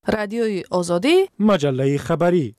رادیوی آزادی مجله خبری.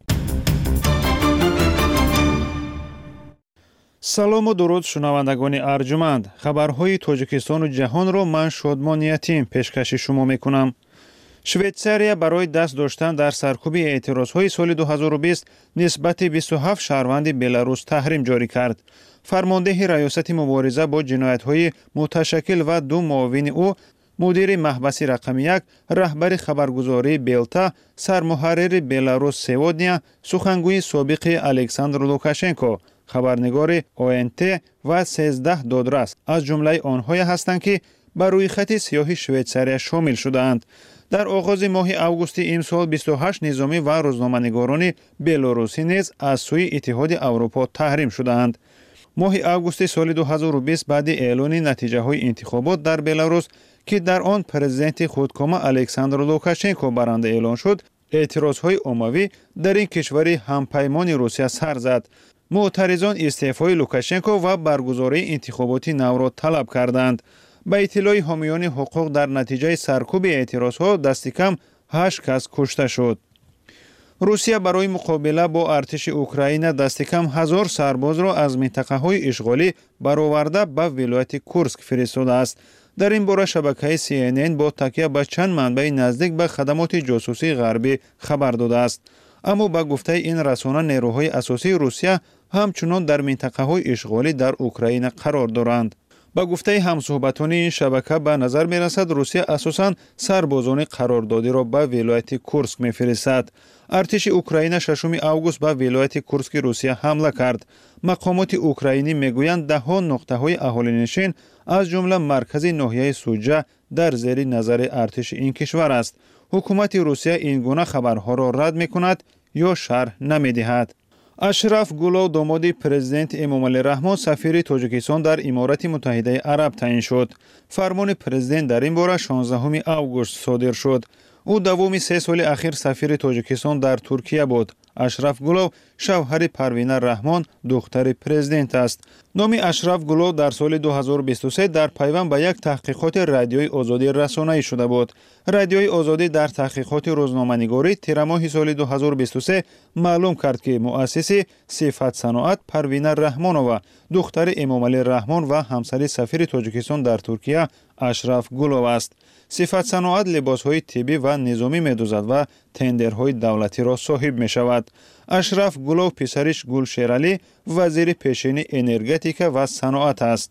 سلام و درود شنوندگان ارجمند. خبرهای تاجیکستان و جهان را من شادمان یتیم پیشکش شما میکنم. شویتساریا برای دست داشتن در سرکوب اعتراضهای سال 2020 نسبت 27 شهروند بلاروس تحریم جاری کرد. فرمانده ریاست مبارزه با جنایت‌های متشکل و دو معاون او، مدیر محبس رقم 1، رهبر خبرگزاری بیلتا، سرمحرر بلاروس سوودنیا، سخنگوی سابق الکساندر لوکاشنکو، خبرنگار ONT و 13 دادرس از جمله آنهایی هستند که بر روی خط سیاه شویتساریا شامل شدند. در آغاز ماه اوگوست امسال 28 نظامی و روزنامه‌نگاران بلاروسی نیز از سوی اتحاد اروپا تحریم شدند. ماه اوگوست سال 2020 بعد اعلان نتیجه‌های انتخابات در بلاروس که در آن پرزیدنت خودکامه الکساندر لوکاشنکو برنده اعلان شد، اعتراض‌های عمومی در این کشور همپیمان روسیه سر زد. معترضان استعفای لوکاشنکو و برگزاری انتخابات نو را طلب کردند. به اطلاع حامیان حقوق در نتیجه سرکوب اعتراض‌ها دست کم 8 کس کشته شد. روسیه برای مقابله با ارتش اوکراین دست کم 1000 سرباز را از منطقه‌های اشغالی برآورده به ولایت کورسک فرستاده است. در این باره شبکه CNN با تکیه به چند منبع نزدیک به خدمات جاسوسی غربی خبر داده است. اما با گفته این رسانه نیروهای اساسی روسیه همچنان در منطقه‌های اشغالی در اوکراین قرار دارند. با گفته همصحبتان این شبکه به نظر می رسد روسیه اساساً سربازان قراردادی را به ولایت کورسک می فرستد. ارتش اوکراین 6 اوگوست به ولایت کورسک روسیه حمله کرد. مقامات اوکراینی می گویند ده‌ها نقطه‌های اهالی‌نشین از جمله مرکز ناحیه سوجه در زیر نظر ارتش این کشور است. حکومت روسیه این گونه خبرها را رد می کند یا شرح نمی دهد. اشرف گولو داماد پرزیدنت امامعلی رحمان سفیر تاجیکستان در امارات متحده عرب تعیین شد. فرمان پرزیدنت در این باره 16 اوگوست صادر شد. او دوم 3 سال اخیر سفیر تاجیکستان در ترکیه بود. اشرف گولو شوهر پروینه رحمان دختر پرزیدنت است. نام اشرف گولو در سال 2023 در پیوند به یک تحقیقات رادیوی آزادی رسانه‌ای شده بود. رادیوی آزادی در تحقیقات روزنامه‌نگاری تیر ماه سال 2023 معلوم کرد که مؤسس صفت صناعت پروینه رحمانова دختر امامعلی رحمان و همسر سفیر تاجیکستان در ترکیه اشرف گولو است. صفت صناعت لباس‌های طبی و نظامی می‌دوزد و تندرهای دولتی را صاحب می‌شود. اشرف گولو پسرش گل شیرالی وزیر پیشین انرژتیکا و صنعت است.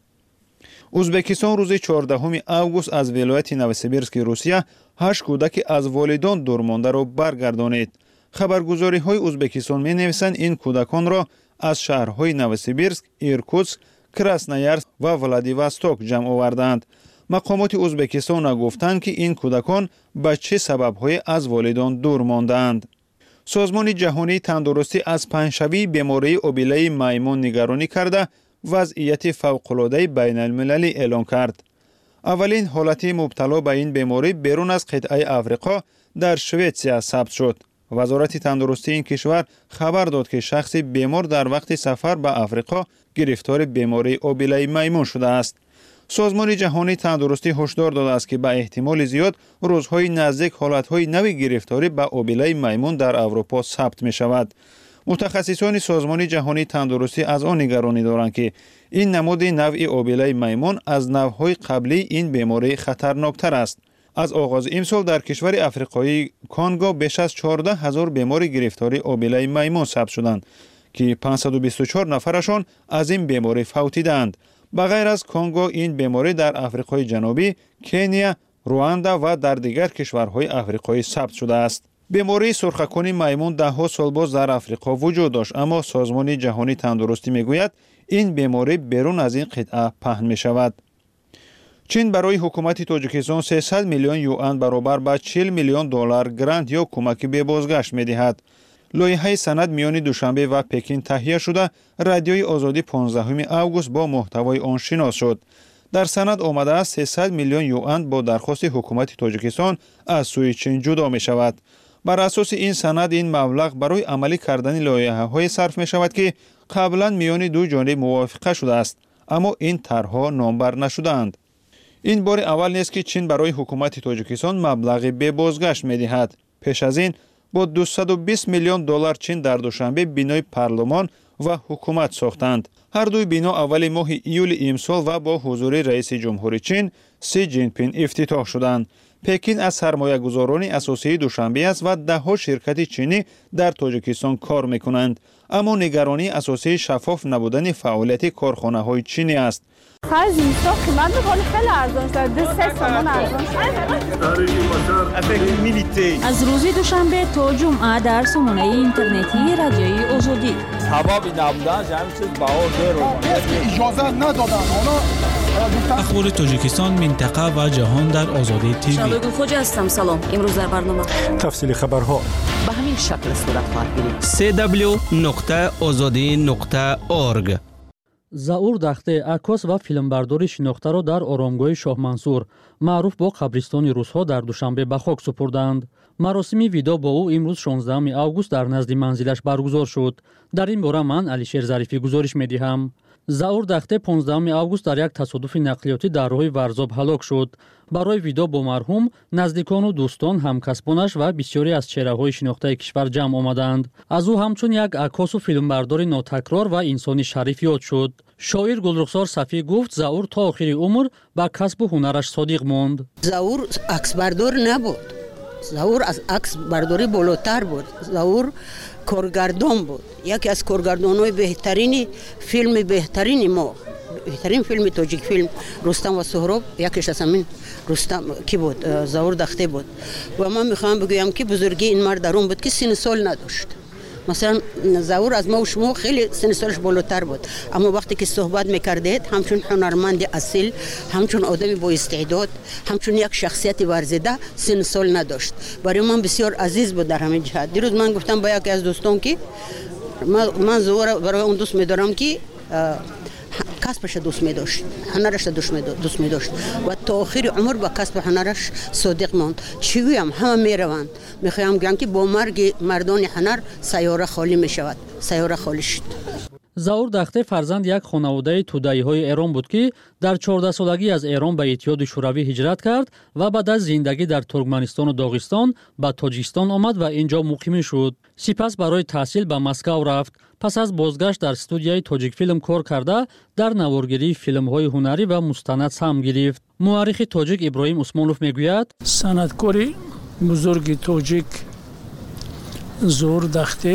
ازبکستان روز 14 اوگوست از ولایت نوسیبیرسک روسیه 8 کودک از والدان دورمانده را برگردانید. خبرگزاری‌های ازبکستان می‌نویسند این کودکان را از شهرهای نوسیبیرسک، ایرکوتسک، کراسنویارسک و ولادیواستوک جمع آوردند. مقامات ازبکستان گفتند که این کودکان به چه سبب‌های از والدان دور ماندند. سازمان جهانی تندرستی از پنجشنبه بیماری آبیله میمون نگرانی کرده وضعیت فوق‌العاده بین‌المللی اعلان کرد. اولین حالت مبتلا به این بیماری بیرون از قطعه آفریقا در شویتساریا ثبت شد. وزارت تندرستی این کشور خبر داد که شخص بیمار در وقت سفر به آفریقا گرفتار بیماری آبیله میمون شده است. سازمان جهانی تندرستی هشدار داده است که به احتمال زیاد روزهای نزدیک حالتهای نوی گرفتاری به آبیله میمون در اروپا ثبت می شود. متخصصان سازمان جهانی تندرستی از آن نگرانی دارند که این نمود نوع آبیله میمون از نوعهای قبلی این بیماری خطرناکتر است. از آغاز امسال در کشور افریقایی کانگو بیش از 14,000 بیمار گرفتاری آبیله میمون ثبت شدند که 524 نفرشان از این بیماری فوتیدند. به غیر از کانگو این بیماری در آفریقای جنوبی، کنیا، رواندا و در دیگر کشورهای آفریقایی ثبت شده است. بیماری سرخکان میمون ده‌ها سال باز در آفریقا وجود داشت، اما سازمان جهانی تندرستی میگوید این بیماری بیرون از این قطعه پهن می شود. چین برای حکومت تاجیکستان 300 میلیون یوان برابر به 40 میلیون دلار گرانت یا کمک به بازگشت می دهد. لایحه سند میان دوشنبه و پکین تهیه شده، رادیوی آزادی 15 اوگوست با محتوای آن شناس شد. در سند آمده است 300 میلیون یوان با درخواست حکومت تاجیکستان از سوی چین جدا می شود. بر اساس این سند این مبلغ برای عملی کردن لایحه‌های صرف می شود که قبلا میان دو جانب موافقه شده است، اما این طرح‌ها نامبر نشدند. این بار اول نیست که چین برای حکومت تاجیکستان مبلغی به بازگشت می دهد. пеш аз ин бо 220 миллион доллар чин дар душанбе бинои парлумон ва ҳукумат сохтанд. ҳар дуи бино аввали моҳи июли имсол ва бо ҳузури раиси ҷумҳури Чин Си Ҷинпин ифтитоҳ шуданд. Пекин аз сармоягузорони асосии Душанбе аст ва даҳҳо ширкати чинӣ дар Тоҷикистон кор мекунанд. аммо нигаронии асосии шаффоф набудани фаъолияти корхонаҳои чинӣ аст. аз рӯзи душанбе то ҷумъа дар сомонаи интернетии радиои озодӣ ахбори Тоҷикистон, минтақа ва ҷаҳон дар Озодӣ ТВ. Шалогул Хоҷа ҳастам. Салом. Имрӯз дар барнома тафсили хабарҳо ба ҳамин шакл сурат хоҳад гирифт. www.ozodi.org. Заур Дахте акос ва филмбардори шинохтаро дар оромгоҳи Шоҳмансур, маъруф бо қабристони русҳо дар Душанбе ба хок супурданд. маросими видо бо ӯ имрӯз 16 август дар назди манзилаш баргузор шуд. дар ин бора ман Алишер Зарифӣ гузориш медиҳам. Заур Дахте 15 август дар як тасодуфи нақлиётӣ дар роҳи Варзоб ҳалок шуд. барои видо бо марҳум наздикону дӯстон, ҳамкасбонаш ва бисёре аз чеҳраҳои шинохтаи кишвар ҷамъ омаданд. аз ӯ ҳамчун як акосу филмбардори нотакрор ва инсони шариф ёд шуд. шоир Гулрухсор Сафӣ гуфт Заур то охири умр ба касбу ҳунараш содиқ монд. Заур аксбардор набуд. Заур аз аксбардорӣ болотар буд. Заур коргардон буд. яке аз коргардонҳои беҳтарини филми беҳтарини мо, беҳтарин филми тоҷик филм Рустам ва Суҳроб, якеш аз ҳамин Рустам ки буд, Заур Дахте буд. ва ман мехоҳам бигӯям ки бузургии ин мард дар он буд ки синни сол надошт. масалан Заур аз маву шумо хеле синни солаш болотар буд, аммо вақте ки суҳбат мекардед ҳамчун ҳунарманди асил, ҳамчун одами боистеъдод, ҳамчун як шахсияти варзида синни сол надошт. барои ман бисёр азиз буд дар ҳамин ҷиҳат. дирӯз ман гуфтам ба яке аз дӯстон ки ман Заура барои он дӯст медорам ки касбаша дӯст медошт, ҳунараша дӯст медошт ва то охири умр ба касби ҳунараш содиқ монд. чӣ гӯям, ҳама мераванд. мехоҳам гӯям ки бо марги мардони ҳунар сайёра холӣ мешавад. сайёра холӣ шуд. Заур Дахте фарзанди як хонаводаи тӯдаиҳои Эрон буд ки дар 14-солагӣ аз Эрон ба Иттиҳоди Шӯравӣ ҳиҷрат кард ва баъд аз зиндагӣ дар Туркманистону Доғистон ба Тоҷикистон омад ва инҷо муқимӣ шуд. сипас барои таҳсил ба Москав рафт. пас аз бозгашт дар студияи Тоҷикфилм кор карда дар наворгирии филмҳои ҳунарӣ ва мустанад сам гирифт. муаррихи тоҷик Иброҳим Усмонов мегӯяд санъаткори бузурги тоҷик Заур Дахте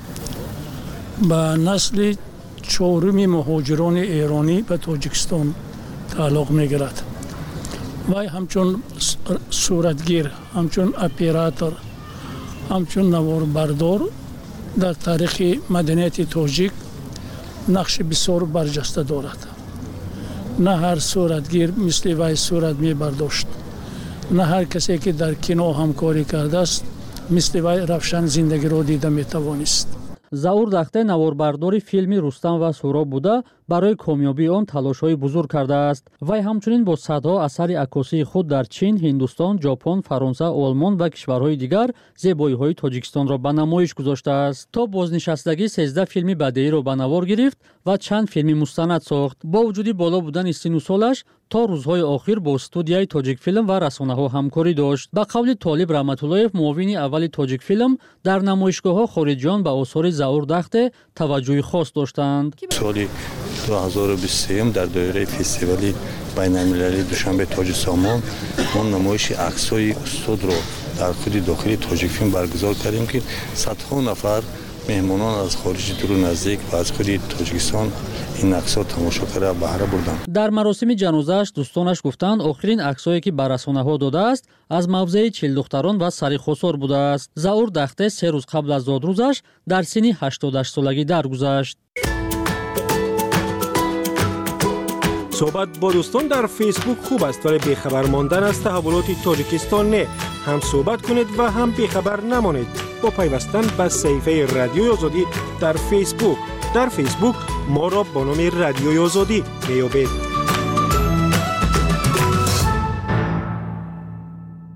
ба насли чоруми муҳоҷирони эронӣ ба Тоҷикистон тааллуқ мегирад. вай ҳамчун суратгир, ҳамчун оператор, ҳамчун наворбардор дар таърихи маданияти тоҷик нақши бисёр барҷаста дорад. на ҳар суратгир мисли вай сурат мебардошт. на ҳар касе ки дар кино ҳамкорӣ кардааст мисли вай равшан зиндагиро дида метавонист. Заур Дахте наворбардори филми Рустам ва Суҳроб буда барои комёбии он талошҳои бузург кардааст. вай ҳамчунин бо садҳо асари акосии худ дар Чин, Ҳиндустон, Ҷопон, Фаронса, Олмон ва кишварҳои дигар зебоиҳои Тоҷикистонро ба намоиш гузоштааст. то бознишастагӣ 13 филми бадеиро ба навор гирифт ва чанд филми мустанад сохт. бо вуҷуди боло будани синну солаш то рӯзҳои охир бо студияи Тоҷикфилм ва расонаҳо ҳамкорӣ дошт. ба қавли Толиб Раҳматуллоев, муовини аввали Тоҷикфилм, дар намоишгоҳҳо хориҷиён ба осори Заур Дахте таваҷҷӯҳи хос доштанд. соли 2023 дар доираи фестивали байналмилалии Душанбе Тоҷи Сомон мо намоиши аксҳои устодро дар худи дохили Тоҷикфилм баргузор кардем ки садҳо нафар меҳмонон аз хориҷи дуру наздик ва аз худи Тоҷикистон ин аксҳо тамошо карда баҳра бурданд. дар маросими ҷанозааш дӯстонаш гуфтанд охирин аксҳое ки ба расонаҳо додааст аз мавзеи чилдухтарон ва сари хосор будааст. Заур Дахте 3 рӯз қабл аз зодрӯзаш дар синни 88-солагӣ даргузашт. صحبت با دوستان در فیسبوک خوب است ولی بیخبر ماندن از تحولات تاجیکستان نه. هم صحبت کنید و هم بیخبر نمانید با پیوستن به صفحه رادیوی آزادی در فیسبوک. در فیسبوک ما را با نام رادیوی آزادی میابید.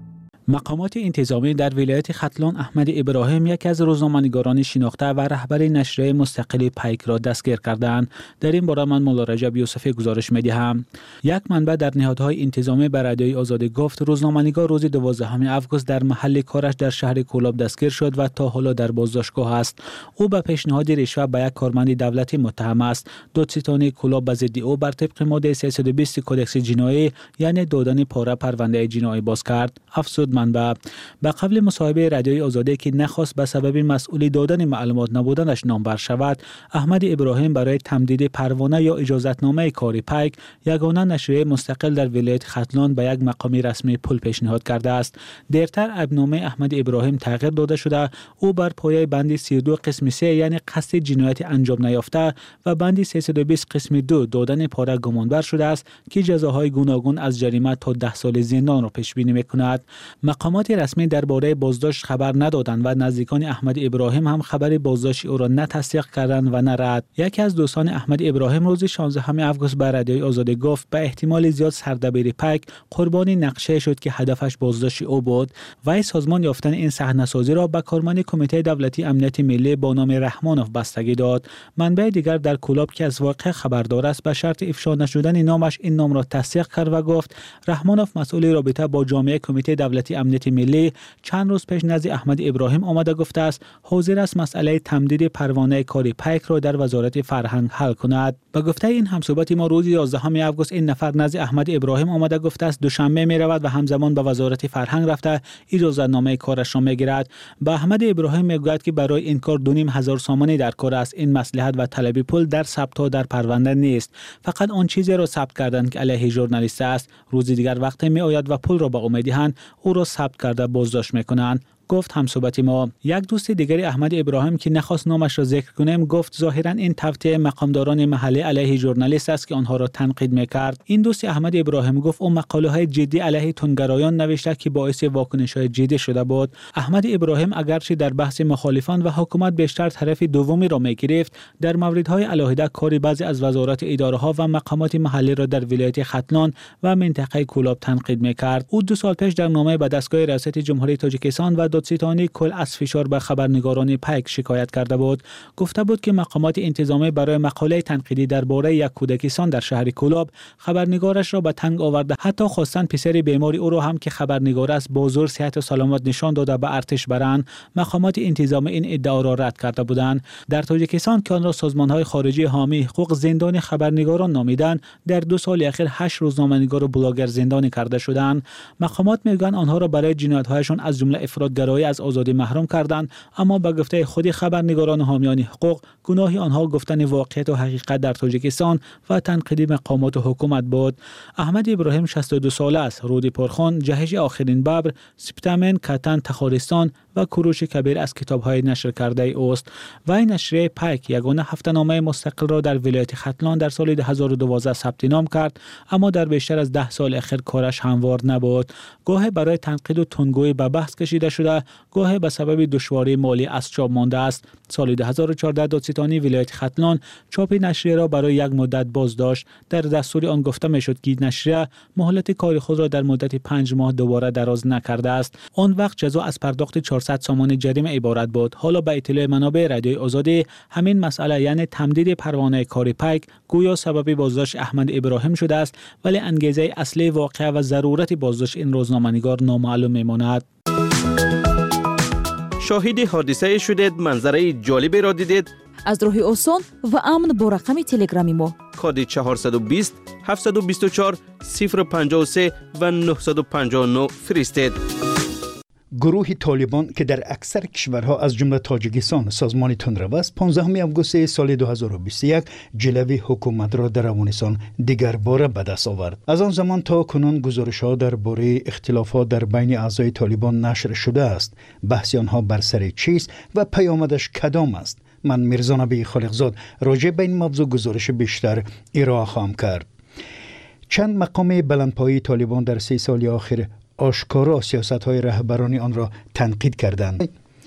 مقامات انتظامی در ولایت ختلان احمد ابراهیم یکی از روزنامه‌نگاران شناخته و رهبر نشریه مستقل پیک را دستگیر کردند. در این باره من مولا رجب یوسفی گزارش می‌دهم. یک منبع در نهادهای انتظامی به رادیوی آزادی گفت روزنامه‌نگار روز 12 آگوست در محل کارش در شهر کولاب دستگیر شد و تا حالا در بازداشتگاه است. او به پیشنهاد رشوه به یک کارمند دولتی متهم است. دادستانی کولاب به ضد او بر طبق ماده 320 کدکس جنایی یعنی دادن پاره پرونده جنایی باز کرد. افزود منبع به قبل مصاحبه رادیوی آزادی که نخواست به سبب مسئول دادن معلومات نبودنش نامبر شود، احمد ابراهیم برای تمدید پروانه یا اجازتنامه کاری پیک یگانه نشریه مستقل در ولایت ختلان به یک مقام رسمی پول پیشنهاد کرده است. دیرتر ابنامه احمد ابراهیم تغییر داده شده. او بر پایه بند 32 قسم 3 یعنی قصد جنایت انجام نیافته و بند 320 قسم 2 دادن پاره گمانبر شده است که جزاهای گوناگون از جریمه تا 10 سال زندان را پیش بینی می‌کند. مقامات رسمی درباره بازداشت خبر ندادند و نزدیکان احمد ابراهیم هم خبر بازداشت او را نه تصدیق کردند و نه رد. یکی از دوستان احمد ابراهیم روز 16 آگوست به رادیوی آزادی گفت به احتمال زیاد سردبیر پیک قربان نقشه شد که هدفش بازداشت او بود. وی سازمان یافتن این صحنه‌سازی را به کارمند کمیته دولتی امنیت ملی با نام رحمانوف بستگی داد. منبع دیگر در کولاب که از واقع خبردار است به شرط افشا نشدن نامش این نام را تصدیق کرد و گفت رحمانوف مسئول رابطه با جامعه کمیته دولتی امنیت ملی چند روز پیش نزد احمد ابراهیم آمده گفته است حاضر است مسئله تمدید پروانه کاری پیک را در وزارت فرهنگ حل کند. به گفته این همصحبت ما روز 11 آگوست این نفر نزد احمد ابراهیم آمده گفته است دوشنبه می رود و همزمان به وزارت فرهنگ رفته اجازه‌نامه کارش را میگیرد. به احمد ابراهیم میگوید که برای این کار 2500 سامانی در کار است. این مصلحت و طلب پول در ثبت در پرونده نیست، فقط آن چیزی را ثبت کردند که علیه ژورنالیست است. روز دیگر وقتی می آید و پول را به او میدهند او را ثبت کرده بازداشت میکنند. گفت همصحبت ما. یک دوست دیگری احمد ابراهیم که نخواست نامش را ذکر کنیم گفت ظاهرا این توطئه مقامداران محلی علیه ژورنالیست است که آنها را تنقید میکرد. این دوست احمد ابراهیم گفت او مقاله های جدی علیه تندگرایان نوشته که باعث واکنش های جدی شده بود. احمد ابراهیم اگرچه در بحث مخالفان و حکومت بیشتر طرف دومی را میگرفت، در موردهای علاهده کاری بعضی از وزارات اداره ها و مقامات محلی را در ولایت ختلان و منطقه کولاب تنقید میکرد. او 2 سال پیش در نامه به دستگاه ریاست جمهوری تاجیکستان و دادستانی کل از فشار به خبرنگاران پیک شکایت کرده بود. گفته بود که مقامات انتظامی برای مقاله تنقیدی درباره یک کودکستان در شهر کولاب خبرنگارش را به تنگ آورده. حتی خواستند پسر بیماری او را هم که خبرنگار است با زور صحت و سلامت نشان داده به ارتش برند. مقامات انتظامی این ادعا را رد کرده بودند. در تاجیکستان که آن را سازمان‌های خارجی حامی حقوق زندان خبرنگاران نامیدند، در 2 سال اخیر 8 روزنامه‌نگار و بلاگر زندانی کرده شدند. مقامات میگویند آنها را برای جنایت‌هایشان از جمله افراط‌گرایی از آزادی محروم کردند، اما به گفته خود خبرنگاران و حامیان حقوق گناه آنها گفتن واقعیت و حقیقت در تاجیکستان و تنقید مقامات و حکومت بود. احمد ابراهیم 62 ساله است. رودی پرخان، جهش آخرین ببر، سپتامن، کتن، تخارستان و کوروش کبیر از کتاب‌های نشر کرده اوست. و این نشریه پیک یگانه هفته‌نامه مستقل را در ولایت ختلان در سال 2012 ثبت نام کرد، اما در بیشتر از 10 سال اخیر کارش هموار نبود. گاه برای تنقید و تندگویی به بحث کشیده شده، گاه به سبب دشواری مالی از چاپ مانده است. سال 2014 دادستانی ولایت ختلان چاپ نشریه را برای یک مدت بازداشت. در دستور آن گفته میشد که نشریه مهلت کار خود را در مدت 5 ماه دوباره دراز نکرده است. آن وقت جزا از پرداخت 400 سامان جریمه عبارت بود. حالا به اطلاع منابع رادیوی آزادی همین مسئله یعنی تمدید پروانه کاری پیک گویا سبب بازداشت احمد ابراهیم شده است، ولی انگیزه اصلی واقعه و ضرورت بازداشت این روزنامه‌نگار نامعلوم میماند. شاهد حادثه شدید، منظره جالبی را دیدید؟ از راه آسان و امن با رقم تلگرامی ما کد 420 724 053 و 959 فرستید. گروه طالبان که در اکثر کشورها از جمله تاجیکستان سازمان تندرو است، 15 آگوست سال 2021 جلوی حکومت را در افغانستان دیگر باره به دست آورد. از آن زمان تا کنون گزارش‌ها درباره اختلافات در بین اعضای طالبان نشر شده است. بحث آنها بر سر چیست و پیامدش کدام است؟ من میرزا نبی خالقزاد راجع به این موضوع گزارش بیشتر ارائه خواهم کرد. چند مقام بلندپایه طالبان در 3 سال آخر آشکارا سیاست‌های رهبران آن را تنقید کردند.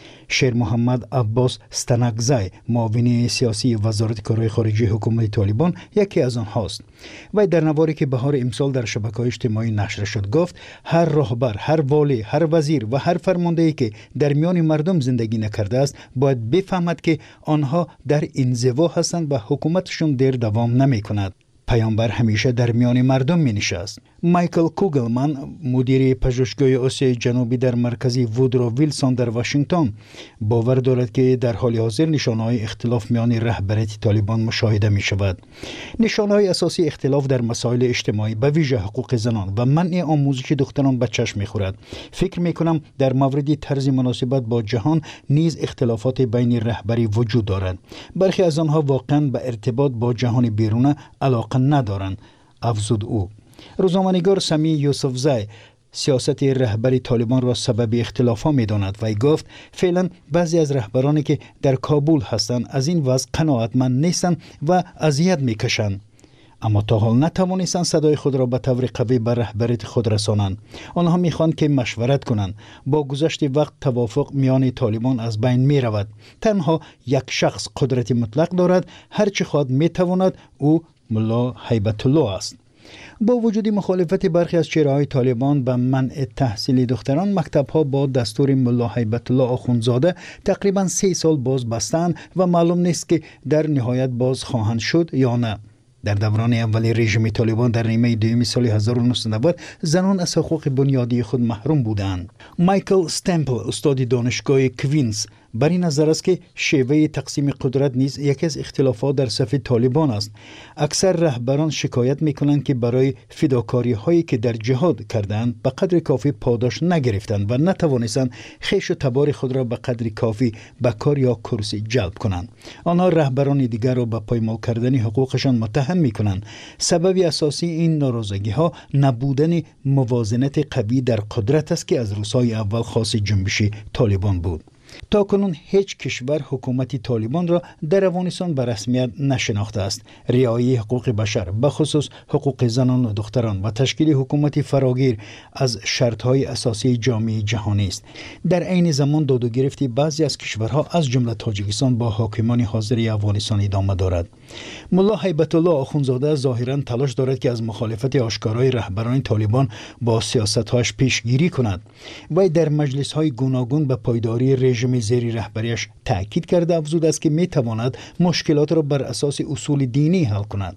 شیر محمد عباس ستنکزی معاون سیاسی وزارت کارهای خارجه حکومت طالبان یکی از آنهاست. و در نواری که بهار امسال در شبکه‌های اجتماعی نشر شد گفت هر راهبر، هر والی، هر وزیر و هر فرماندهی که در میان مردم زندگی نکرده است باید بفهمد که آنها در انزوا هستند و حکومتشون دیر دوام نمی‌کند. پیامبر همیشه در میان مردم می نشست. مایکل کوگلمن مدیر پژوهشگاه آسیای جنوبی در مرکز وودرو ویلسون در واشنگتن باور دارد که در حال حاضر نشانه‌های اختلاف میان رهبریت طالبان مشاهده می شود. نشانه‌های اساسی اختلاف در مسائل اجتماعی به ویژه حقوق زنان و منع آموزش دختران به چشم می خورد. فکر می کنم در مورد طرز مناسبت با جهان نیز اختلافات بین رهبری وجود دارد. برخی از آنها واقعا به ارتباط با جهان بیرون علاقه ندارند، افزود او. روزنامه‌نگار سمی یوسفزی سیاست رهبری طالبان را سبب اختلافات می‌داند و گفت فعلا بعضی از رهبرانی که در کابل هستند از این وضع قناعتمند نیستند و اذیت می‌کشند. اما تا حال نتوانستند صدای خود را به طور قوی به رهبریت خود رسانند. آنها می‌خواهند که مشورت کنند. با گذشت وقت توافق میان طالبان از بین می‌رود. تنها یک شخص قدرت مطلق دارد، هر چه خواهد می‌تواند، او ملا هیبت الله است. با وجود مخالفت برخی از چهره‌های طالبان به منع تحصیل دختران، مکتب‌ها با دستور ملا هیبت الله آخوندزاده تقریباً 3 سال باز بستند و معلوم نیست که در نهایت باز خواهند شد یا نه. در دوران اولی رژیم طالبان در نیمه دوم سال 1990 زنان از حقوق بنیادی خود محروم بودند. مایکل استمپل استاد دانشگاه کوینز بر این نظر است که شیوه تقسیم قدرت نیز یکی از اختلافات در صف طالبان است. اکثر رهبران شکایت می‌کنند که برای فداکاری‌هایی که در جهاد کردند به قدر کافی پاداش نگرفتند و نتوانستند خویش و تبار خود را به قدر کافی به کار یا کرسی جلب کنند. آنها رهبران دیگر را به پایمال کردن حقوقشان متهم می‌کنند. سبب اساسی این ناراضگی‌ها نبودن موازنت قوی در قدرت است که از روزهای اول خاص جنبش طالبان بود. تا کنون هیچ کشور حکومت طالبان را در افغانستان به رسمیت نشناخته است. رعایت حقوق بشر به خصوص حقوق زنان و دختران و تشکیل حکومت فراگیر از شرطهای اساسی جامعه جهانی است. در عین زمان داد و گرفت بعضی از کشورها از جمله تاجیکستان با حاکمان حاضر افغانستان ادامه دارد. ملا هیبت الله آخوندزاده ظاهرا تلاش دارد که از مخالفت آشکارای رهبران طالبان با سیاست‌هاش پیشگیری کند. وی در مجلس‌های گوناگون به پایداری رژیم زیر رهبریش تاکید کرده افزود است که می‌تواند مشکلات را بر اساس اصول دینی حل کند.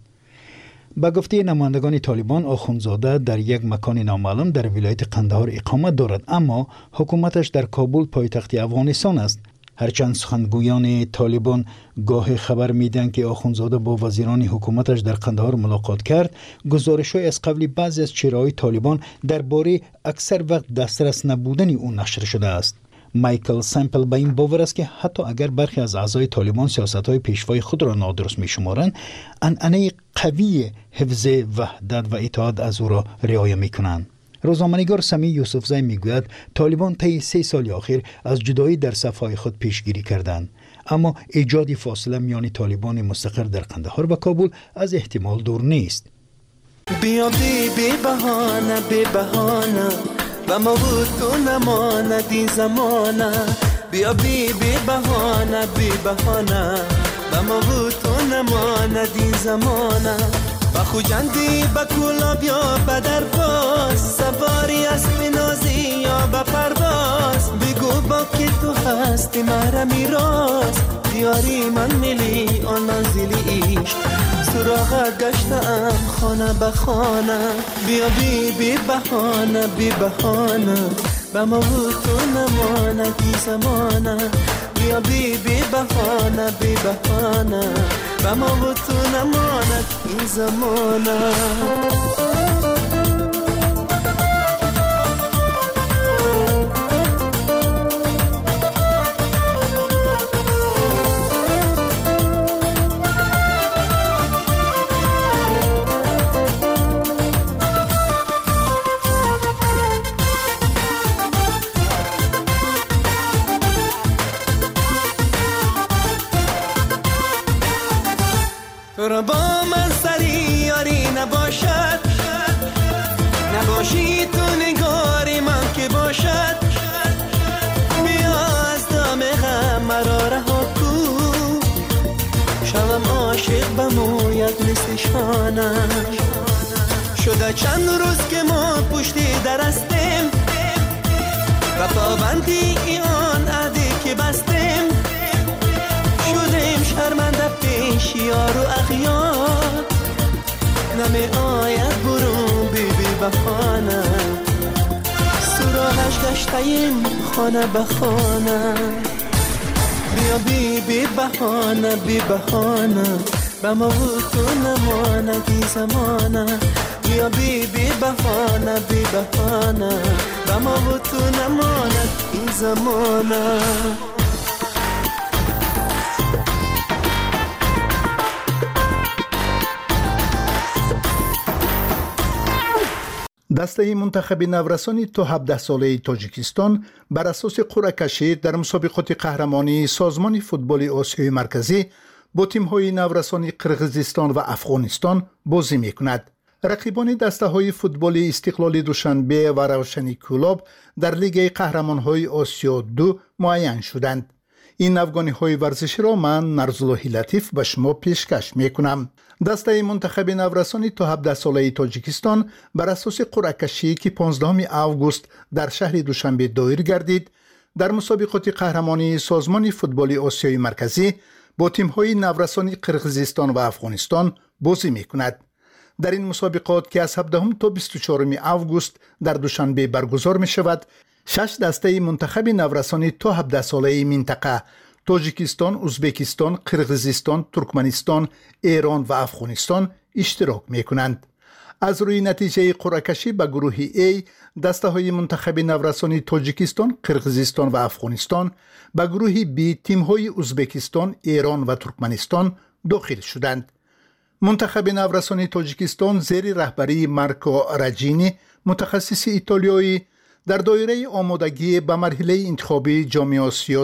به گفته نمایندگان طالبان، آخوندزاده در یک مکان نامعلوم در ولایت قندهار اقامت دارد، اما حکومتش در کابل پایتخت افغانستان است. هرچند سخنگویان طالبان گاه خبر میدن که آخوندزاده با وزیران حکومتش در قندهار ملاقات کرد، گزارش‌های از قبل بعضی از چهره‌های طالبان درباره اکثر وقت دسترس نبودن او نشر شده است. مایکل سمپل به این باور است که حتی اگر برخی از اعضای طالبان سیاست‌های پیشوای خود را نادرست می‌شمارند، عنعنه قوی حفظ وحدت و اتحاد از او را رعایت می‌کنند. روزنامه‌نگار سمی یوسفزی میگوید طالبان طی 3 سال اخیر از جدایی در صف‌های خود پیشگیری کردند، اما ایجاد فاصله میان طالبان مستقر در قندهار و کابل از احتمال دور نیست. بیا بی بهانه و ما بود تو نماندی زمانه. بیا بی بهانه و ما بود تو نماندی زمانه. با خوجندی با کلاب یا با درباز، سواری اسب نازی یا با پرواز. بگو با که تو هستی مرا میراز، دیاری من ملی آن منزلی عشق. سراغت گشتم خانه به خانه. بیا بی بهانه با ما بود تو نماندی زمانه. بیا بی بهانه و ما بود تو نماند این زمانه. تو را با من سری یاری نباشد، نباشی تو نگاری من که باشد. بیا از دام نشانم شده چند روز که ما پشتی در هستیم و پابندی آن عهدی که بستیم شدیم شرمنده پیش یار و اغیار نمی آید برون بی بخانه سراغش گشتیم خانه به خانه بیا بی بهانه به ما و تو نماند زمانه بیا بی بهانه به ما و تو نماند این زمانه دسته منتخب نورسانی تا 17 ساله تاجیکستان بر اساس قرعه کشی در مسابقات قهرمانی سازمان فوتبال آسیای مرکزی با تیم‌های نورسانی قرغیزستان و افغانستان بازی می‌کند. رقیبان دسته‌های فوتبال استقلال دوشنبه و روشنی کلاب در لیگ قهرمان‌های آسیا 2 معین شدند. این افغانی‌های ورزشی را من نرزالله لطیف به شما پیشکش می‌کنم. دسته منتخب نورسانی تا 17 ساله تاجیکستان بر اساس قرعه کشی که 15 آگوست در شهر دوشنبه دایر گردید در مسابقات قهرمانی سازمان فوتبال آسیای مرکزی با تیم‌های نورسانی قرغیزستان و افغانستان بازی می‌کند. در این مسابقات که از 17 تا 24 آگوست در دوشنبه برگزار می‌شود 6 دسته منتخب نورسانی تا 17 ساله منطقه تاجیکستان، ازبکستان، قرغیزستان، ترکمنستان، ایران و افغانستان اشتراک می‌کنند. از روی نتیجه قرعه کشی به گروه A دسته های منتخب نورسانی تاجیکستان، قرغیزستان و افغانستان به گروه B تیم های ازبکستان، ایران و ترکمنستان داخل شدند. منتخب نورسانی تاجیکستان زیر رهبری مارکو راجینی متخصص ایتالیایی در دایره آمادگی به مرحله انتخابی جام آسیا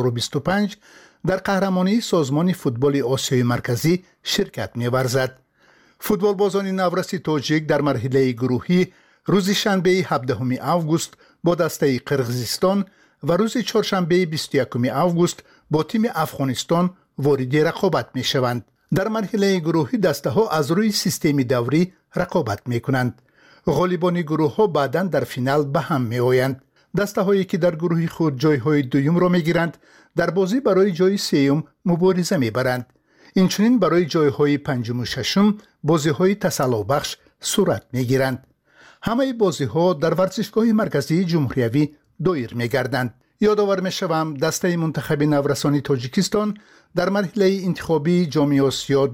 2025 در قهرمانی سازمان فوتبال آسیای مرکزی شرکت می‌ورزد. فوتبال بازان نورسی تاجیک در مرحله گروهی روز شنبه 17 آگوست با دسته قرغیزستان و روز چهارشنبه 21 آگوست با تیم افغانستان وارد رقابت می‌شوند. در مرحله گروهی دسته ها از روی سیستم دوری رقابت می‌کنند. غالبان گروه ها بعداً در فینال به هم می آیند. دسته هایی که در گروه خود جای های دویم را می گیرند در بازی برای جای سوم مبارزه می برند. اینچنین برای جای های پنجم و ششم بازی های تسلا بخش صورت می گیرند. همه بازی ها در ورزشگاه مرکزی جمهوری دایر می گردند. یادآور می شوم دسته منتخب نورسانی تاجیکستان در مرحله انتخابی جام آسیا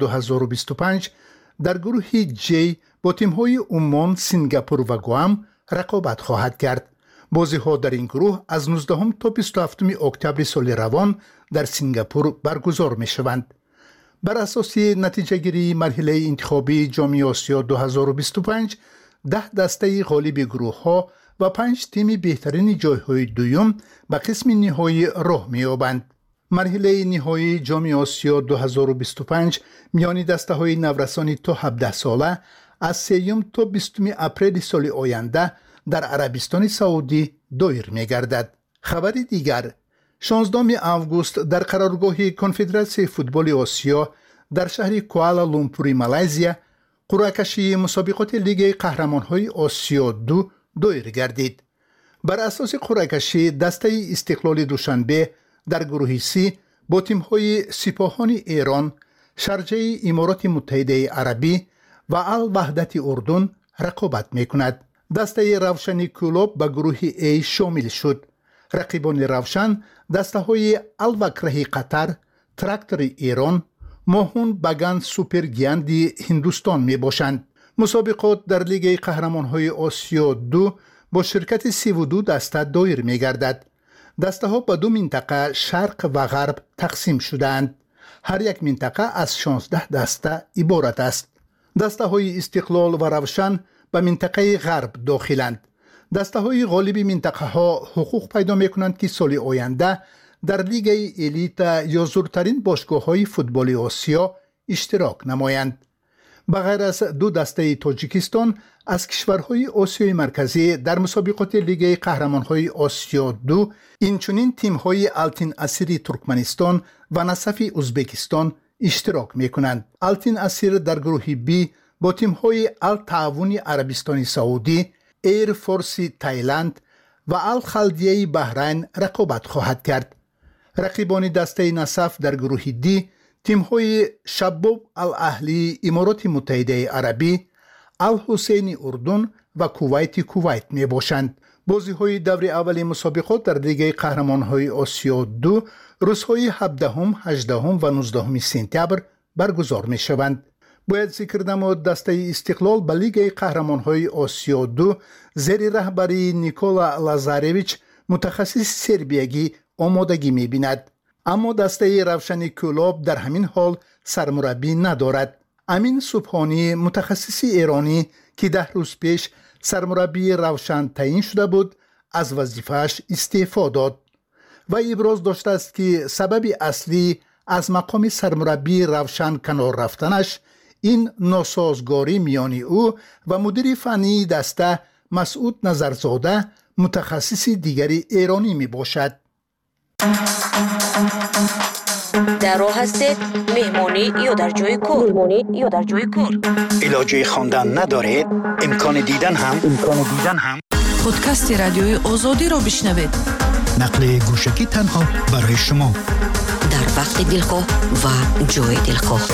2025 در گروه جی با تیم‌های عمان، سنگاپور و گوام رقابت خواهد کرد. بازی‌ها در این گروه از 19 تا 27 اکتبر سال روان در سنگاپور برگزار می‌شوند. بر اساس نتیجه‌گیری مرحله انتخابی جام آسیا 2025 10 دسته غالب گروه‌ها و 5 تیم بهترین جای‌های دوم به قسم نهایی راه می‌یابند. مرحله نهایی جام آسیا 2025 میان دسته‌های نورسانی تا 17 ساله از 3 تا 20 اپریل سال آینده در عربستان سعودی دایر می‌گردد. خبر دیگر 16 آگوست در قرارگاه کنفدراسیون فوتبال آسیا در شهر کوالالامپور مالزیا قرعه کشی مسابقات لیگ قهرمان‌های آسیا 2 دایر گردید. بر اساس قرعه کشی دسته استقلال دوشنبه در گروه سی با تیم‌های سپاهان ایران، شارجه امارات متحده عربی و الوحدت اردن رقابت می‌کند. دسته روشنی کلوب به گروه A شامل شد. رقیبان روشن دسته‌های الوکره قطر، تراکتور ایران، موهون بگان سوپر گیاندی هندوستان میباشند. مسابقات در لیگ قهرمان‌های آسیا 2 با شرکت 32 دسته دایر می‌گردد. دسته ها به 2 منطقه شرق و غرب تقسیم شدند. هر یک منطقه از 16 دسته عبارت است. دسته های استقلال و روشن به منطقه غرب داخلند. دسته های غالب منطقه ها حقوق پیدا می کنند که سال آینده در لیگ الیت یا زورترین باشگاه های فوتبال آسیا اشتراک نمایند. بغیر از 2 دسته تاجیکستان از کشورهای آسیای مرکزی در مسابقات لیگ قهرمان‌های آسیا 2 اینچنین تیم‌های التین اسیری ترکمنستان و نصف ازبکستان اشتراک میکنند. التین اسیر در گروه بی با تیم‌های التعاون عربستان سعودی، ایر فورس تایلند و الخلدیه بحرین رقابت خواهد کرد. رقیبان دسته نصف در گروه دی تیم‌های شباب الاهلی امارات متحده عربی، الحسین اردن و کویت می باشند. بازی‌های دور اول مسابقات در لیگ قهرمان‌های آسیا 2 روزهای 17، 18 و 19 سپتامبر برگزار می‌شوند. باید ذکر نمود دسته استقلال به لیگ قهرمان‌های آسیا 2 زیر رهبری نیکولا لازارویچ متخصص سربیایی آمادگی می‌بیند. اما دسته روشن کلوب در همین حال سرمربی ندارد. امین سبحانی متخصص ایرانی که 10 روز پیش سرمربی روشن تعیین شده بود از وظیفه‌اش استعفا داد و ابراز داشته است که سبب اصلی از مقام سرمربی روشن کنار رفتنش این ناسازگاری میان او و مدیر فنی دسته مسعود نظرزاده متخصص دیگری ایرانی می باشد. در راه هستید مهمانی یا در جای کار علاجه خواندن ندارید امکان دیدن هم پادکست رادیوی آزادی را بشنوید. نقل گوشکی تنها برای شما در وقت دلخواه و جای دلخواه.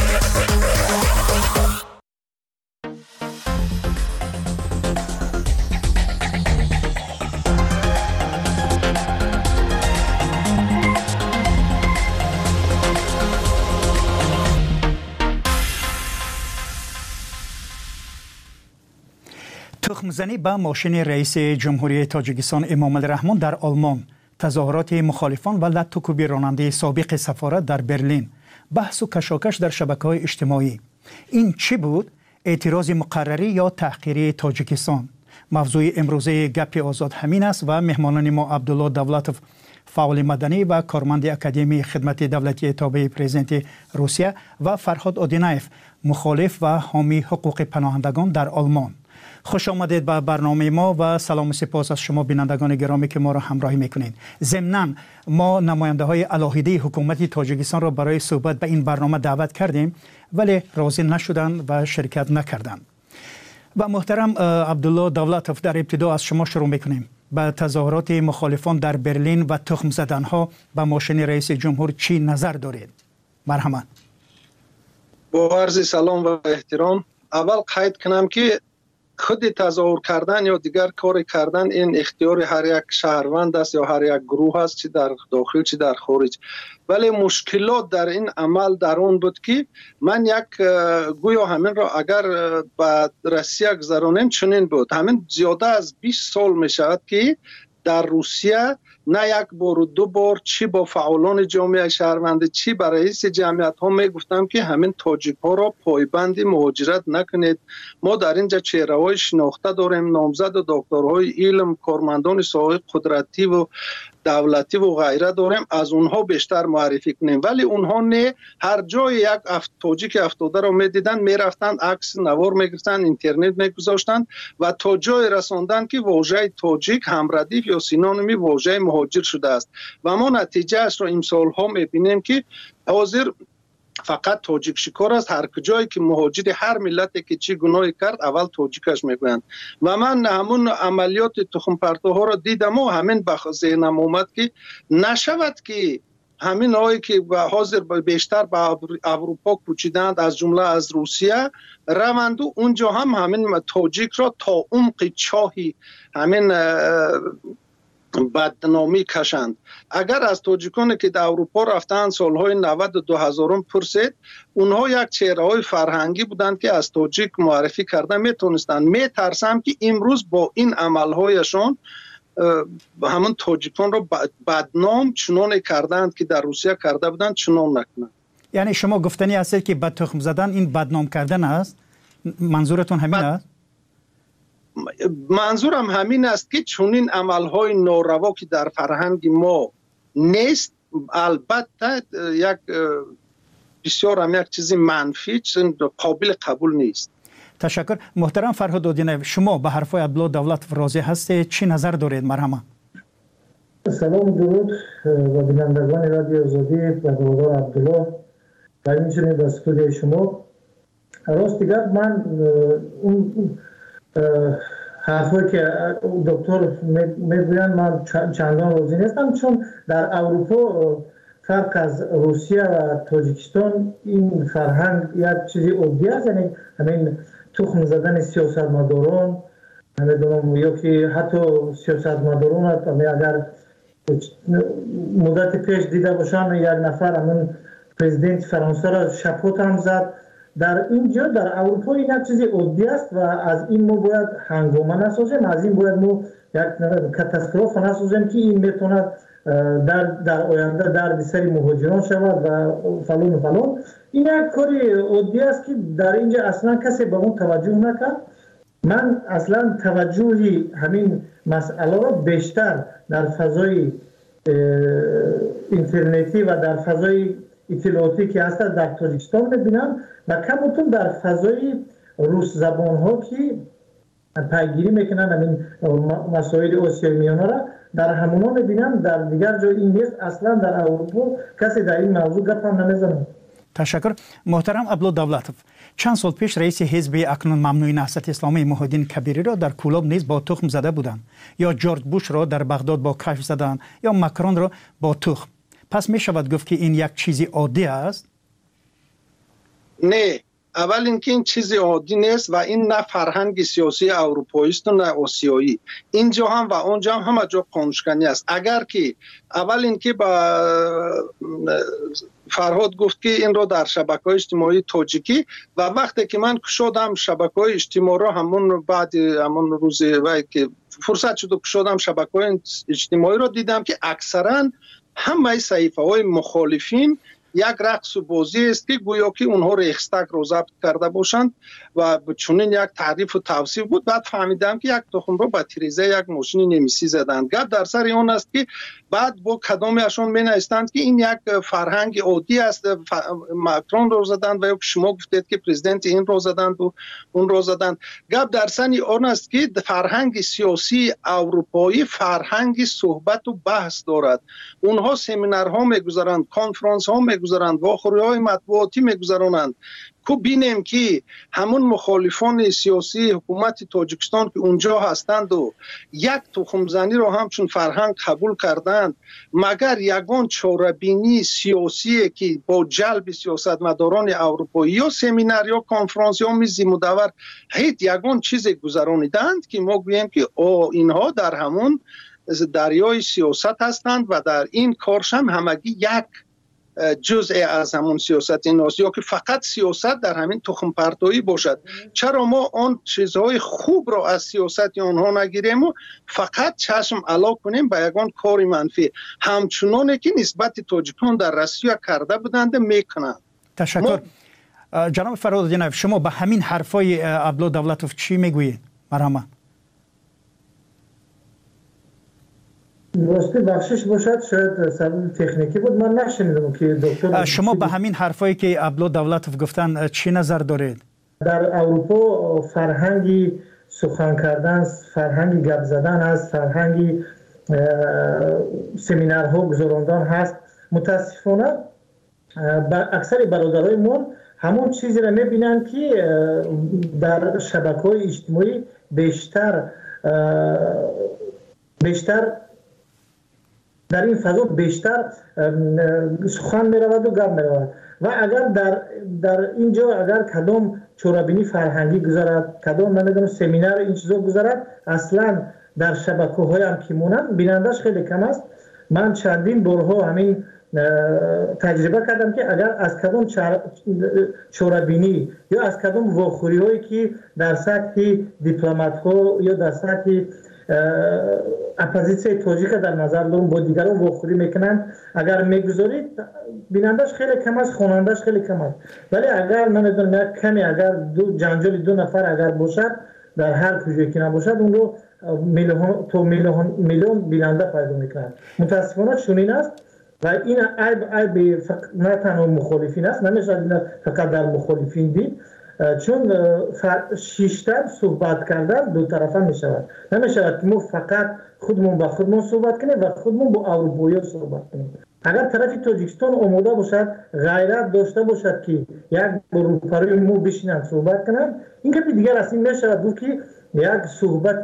تخمزنی به ماشین رئیس جمهوری تاجیکستان امام الرحمن در آلمان، تظاهرات مخالفان و لطوکوبی راننده سابق سفارت در برلین، بحث و کشاکش در شبکه‌های اجتماعی. این چی بود؟ اعتراض مقرری یا تحقیری تاجیکستان؟ موضوع امروزه گپ آزاد همین است و مهمانان ما عبدالله دولتوف، فعال مدنی و کارمند اکادمی خدمت دولتی تابع پرزیدنت روسیه، و فرهاد آدینایف، مخالف و حامی حقوق پناهندگان در آلمان. خوش آمدید به برنامه ما و سلام و سپاس از شما بینندگان گرامی که ما را همراهی میکنید. ضمناً ما نماینده های علاهیده حکومت تاجیکستان را برای صحبت به این برنامه دعوت کردیم ولی راضی نشدند و شرکت نکردند. و محترم عبدالله دولتوف، در ابتدا از شما شروع میکنیم. به تظاهرات مخالفان در برلین و تخم زدنها به ماشین رئیس جمهور چی نظر دارید؟ مرحمت. با عرض سلام و احترام، اول قید کنم که خود تظاهر کردن یا دیگر کار کردن این اختیار هر یک شهروند است یا هر یک گروه است، چه در داخل چه در خارج. ولی مشکلات در این عمل در اون بود که من گویا همین را اگر به روسیه گذرانیم چنین بود. همین زیاده از 20 سال می شود که در روسیه نه یک بار و دو بار چی با فعالان جامعه شهروندی چی با رئیس جمعیت ها می گفتم که همین تاجیک ها را پایبند مهاجرت نکنید. ما در اینجا چهره های شناخته داریم، نامزد و دکترهای علم، کارمندان ساحه قدرتی و دولتی و غیره داریم، از اونها بیشتر معرفی کنیم. ولی اونها نه، هر جای یک تاجیک افتاده رو میدیدن میرفتن عکس نوار میگرفتن، اینترنت میگذاشتن و تا جای رساندن که واژه تاجیک همردیف یا سینونیمی واژه مهاجر شده است و ما نتیجه اش رو امسال ها میبینیم که حاضر فقط تاجیک شکار است. هر کجایی که مهاجر هر ملتی که چی گناهی کرد اول تاجیکش میگویند و من همون عملیات تخم پرتوها را دیدم و همین به ذهنم اومد که نشود که همین هایی که حاضر بیشتر به اروپا کوچیدند از جمله از روسیه روند و اونجا هم همین تاجیک را تا عمق چاهی همین بدنامی کشند. اگر از تاجیکانی که در اروپا رفتن سالهای 90 و 2000 پرسید، اونها یک چهره‌های فرهنگی بودند که از تاجیک معرفی کردن میتونستند. میترسم که امروز با این عملهایشان همون تاجیکان رو بدنام چنان کردند که در روسیه کرده بودند چنان نکنند. یعنی شما گفتنی هستید که بد تخم زدن این بدنام کردن است؟ منظورتون همین است؟ منظورم همین است که چنین عملهای ناروا که در فرهنگ ما نیست، البته بسیار هم یک چیزی منفی، قابل قبول نیست. تشکر. محترم فرهاد آدینایف، شما به حرفای عبدالله دولتوف راضی هستید؟ چی نظر دارید؟ مرحمت. سلام درود و بینندگان رادیو آزادی و دوادار عبدالله. و میشونید در استودیو شما. راست دیگر من اون حرفایی که دکتر میگوین من چندان راضی نیستم، چون در اروپا فرق از روسیه و تاجیکستان این فرهنگ یک چیزی عادی است، یعنی همین تخم زدن سیاستمداران، نمیدونم یا که حتی سیاستمداران اگر مدت پیش دیده باشن یک نفر همین پرزیدنت فرانسه را شپوت هم زد. در اینجا در اروپا این یک چیزی عادی است و از این ما باید هنگامه نسازیم، از این باید ما یک کاتاستروف نسازیم که این میتونه در آینده در سری مهاجران شود و فلان و فلان. این یک کاری عادی است که در اینجا اصلا کسی به اون توجه نکرد. من اصلا توجهی همین مسئله را بیشتر در فضای اینترنتی و در فضای اطلاعاتی که هست در تاجیکستان میبینم و کمتون در فضای روس زبان ها که پیگیری میکنن همین مسائل آسیای میانه را در همونا میبینم. در دیگر جای این نیست. اصلا در اروپا کسی در این موضوع گپ هم نمیزنه. تشکر. محترم عبدالله دولتوف، چند سال پیش رئیس حزب اکنون ممنوع نهضت اسلامی محی الدین کبیری را در کولاب نیز با تخم زده بودند، یا جورج بوش را در بغداد با کشف زدند، یا مکرون را با تخم. پس می شود گفت که این یک چیزی عادی است؟ نه، اول اینکه این چیزی عادی نیست و این نه فرهنگ سیاسی اروپایی است و نه آسیایی. اینجا هم و اونجا هم همه جا قانونشکنی است. اگر که اول اینکه با فرهاد گفت که این رو در شبکه‌های اجتماعی تاجیکی و وقتی که من کشادم شبکه‌های اجتماعی رو همون بعد همون روز که فرصت شد کشادم شبکه‌های اجتماعی رو دیدم که اکثرا همه صحیفه‌های مخالفین یک رقص و بازی است که گویا که اونها ریخستگ رو ضبط کرده باشند و چنین یک تعریف و توصیف بود. بعد فهمیدم که یک تخم رو با تیریزه یک ماشین نمیسی زدند. گپ در سر اون است که بعد با کدامشون مینویسند که این یک فرهنگ عادی است، مکرون رو زدند و شما گفتید که پرزیدنت این رو زدند و اون رو زدند. گپ در سر اون است که فرهنگ سیاسی اروپایی فرهنگ صحبت و بحث دارد. اونها سمینارها میگذارند، کنفرانس ها میگذارند، واخوری‌های مطبوعاتی میگذارند که بینیم که همون مخالفان سیاسی حکومت تاجیکستان که اونجا هستند و یک تخم زنی رو همچون فرهنگ قبول کردند، مگر یگان چاره‌بینی سیاسی که با جلب سیاستمداران اروپایی یا سمینار یا کنفرانس یا میز مدور هیچ یگان چیز گذرانیدند که ما گوییم که اینها در همون دریای سیاست هستند و در این کارش هم همگی یک جزء از همون سیاست این است، یا که فقط سیاست در همین تخم پرتایی باشد. چرا ما آن چیزهای خوب را از سیاست آنها نگیریم و فقط چشم علا کنیم به یگان کار منفی، همچنانه که نسبت تاجیکان در روسیه کرده بودند میکنند. تشکر. جناب فرهاد، شما به همین حرفای عبدالله دولتوف چی میگویید؟ مرحبا. راستی بخشش باشد، شاید سبب تکنیکی بود، من نشنیدم که دکتر. شما به همین حرفایی که عبدالله دولتوف گفتن چی نظر دارید؟ در اروپا فرهنگی سخن کردن، فرهنگی گپ زدن هست، فرهنگی سمینارها گذراندن هست. متاسفانه اکثر برادرای ما همون چیزی را میبینن که در شبکه‌های اجتماعی بیشتر در این فضا بیشتر سخن میرود و گپ میرود و اگر در اینجا اگر کدام چورابینی فرهنگی گذارد، کدام نمیدونم سمینار این چیزا گذارد، اصلا در شبکه‌های هم که مونن بینندش خیلی کم است. من چندین بارها همین تجربه کردم که اگر از کدام چورابینی یا از کدام واخوری‌هایی که در سطح دیپلمات‌ها یا در سطح اپوزیسیون تاجیک در نظر دارم با دیگران واخوری میکنن، اگر میگذارید بینندش خیلی کم است، خوانندش خیلی کم است. ولی اگر نمیدونم کمی اگر جنجال دو نفر اگر باشد در هر کجایی که نباشد اون رو میلیون بیننده پیدا میکنن. متاسفانه چنین است و این عیب نه تنها مخالفین است، نمیشه فقط در مخالفین دید، چون شیشتر صحبت کردن دو طرفه می شود. نمی شود که ما فقط خودمون با خودمون صحبت کنیم و خودمون با اروپایی صحبت کنیم. اگر طرف تاجیکستان آماده باشد غیرت داشته باشد که یک روپروی مو بشینن صحبت کنند، این که دیگر از این نشود بود که یک صحبت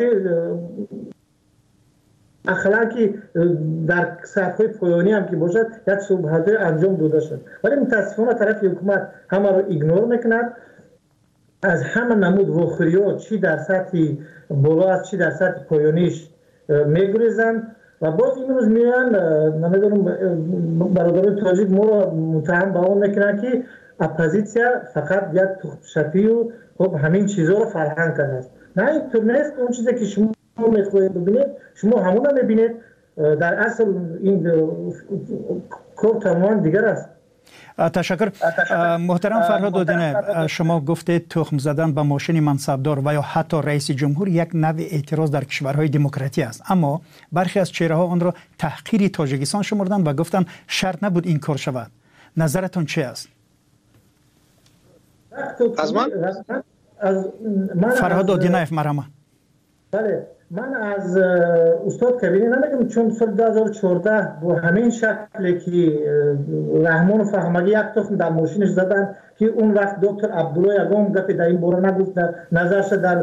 اخلاقی در سطح پایانی هم که باشد یک صحبت انجام داده شد. ولی متاسفانه طرف حکومت همه را ایگنور میکند، از همه نمود واخریات چی در سطح بالا است چی در سطح پایانیش میگریزند و باز امروز میان نمیدونم برادران تاجیک ما را متهم به اون میکنند که اپوزیسیا فقط یک تخم‌شپی و خب همین چیزها رو فرهنگ کرده است. نه اینطور نیست. اون چیزی که شما میخواهید ببینید شما همون رو میبینید. در اصل این کار تماما دیگر است. تشکر. محترم فرهاد دودینه، شما گفتید تخم زدن به ماشین منصبدار و یا حتی رئیس جمهور یک نوع اعتراض در کشورهای دموکراتی است، اما برخی از چهره‌ها آن را تحقیر تاجیکستان شمردند و گفتند شرط نبود این کار شود. نظرتون چه است؟ از من فرهاد دودینه مرحبا. بله، من از استاد کبیری نمیگم، چون سال 2014 با همین شکلی که رحمان و فهمگی یک تخم در ماشینش زدن که اون وقت دکتر عبدالله یگام گفت در این باره نگفت، نظرش در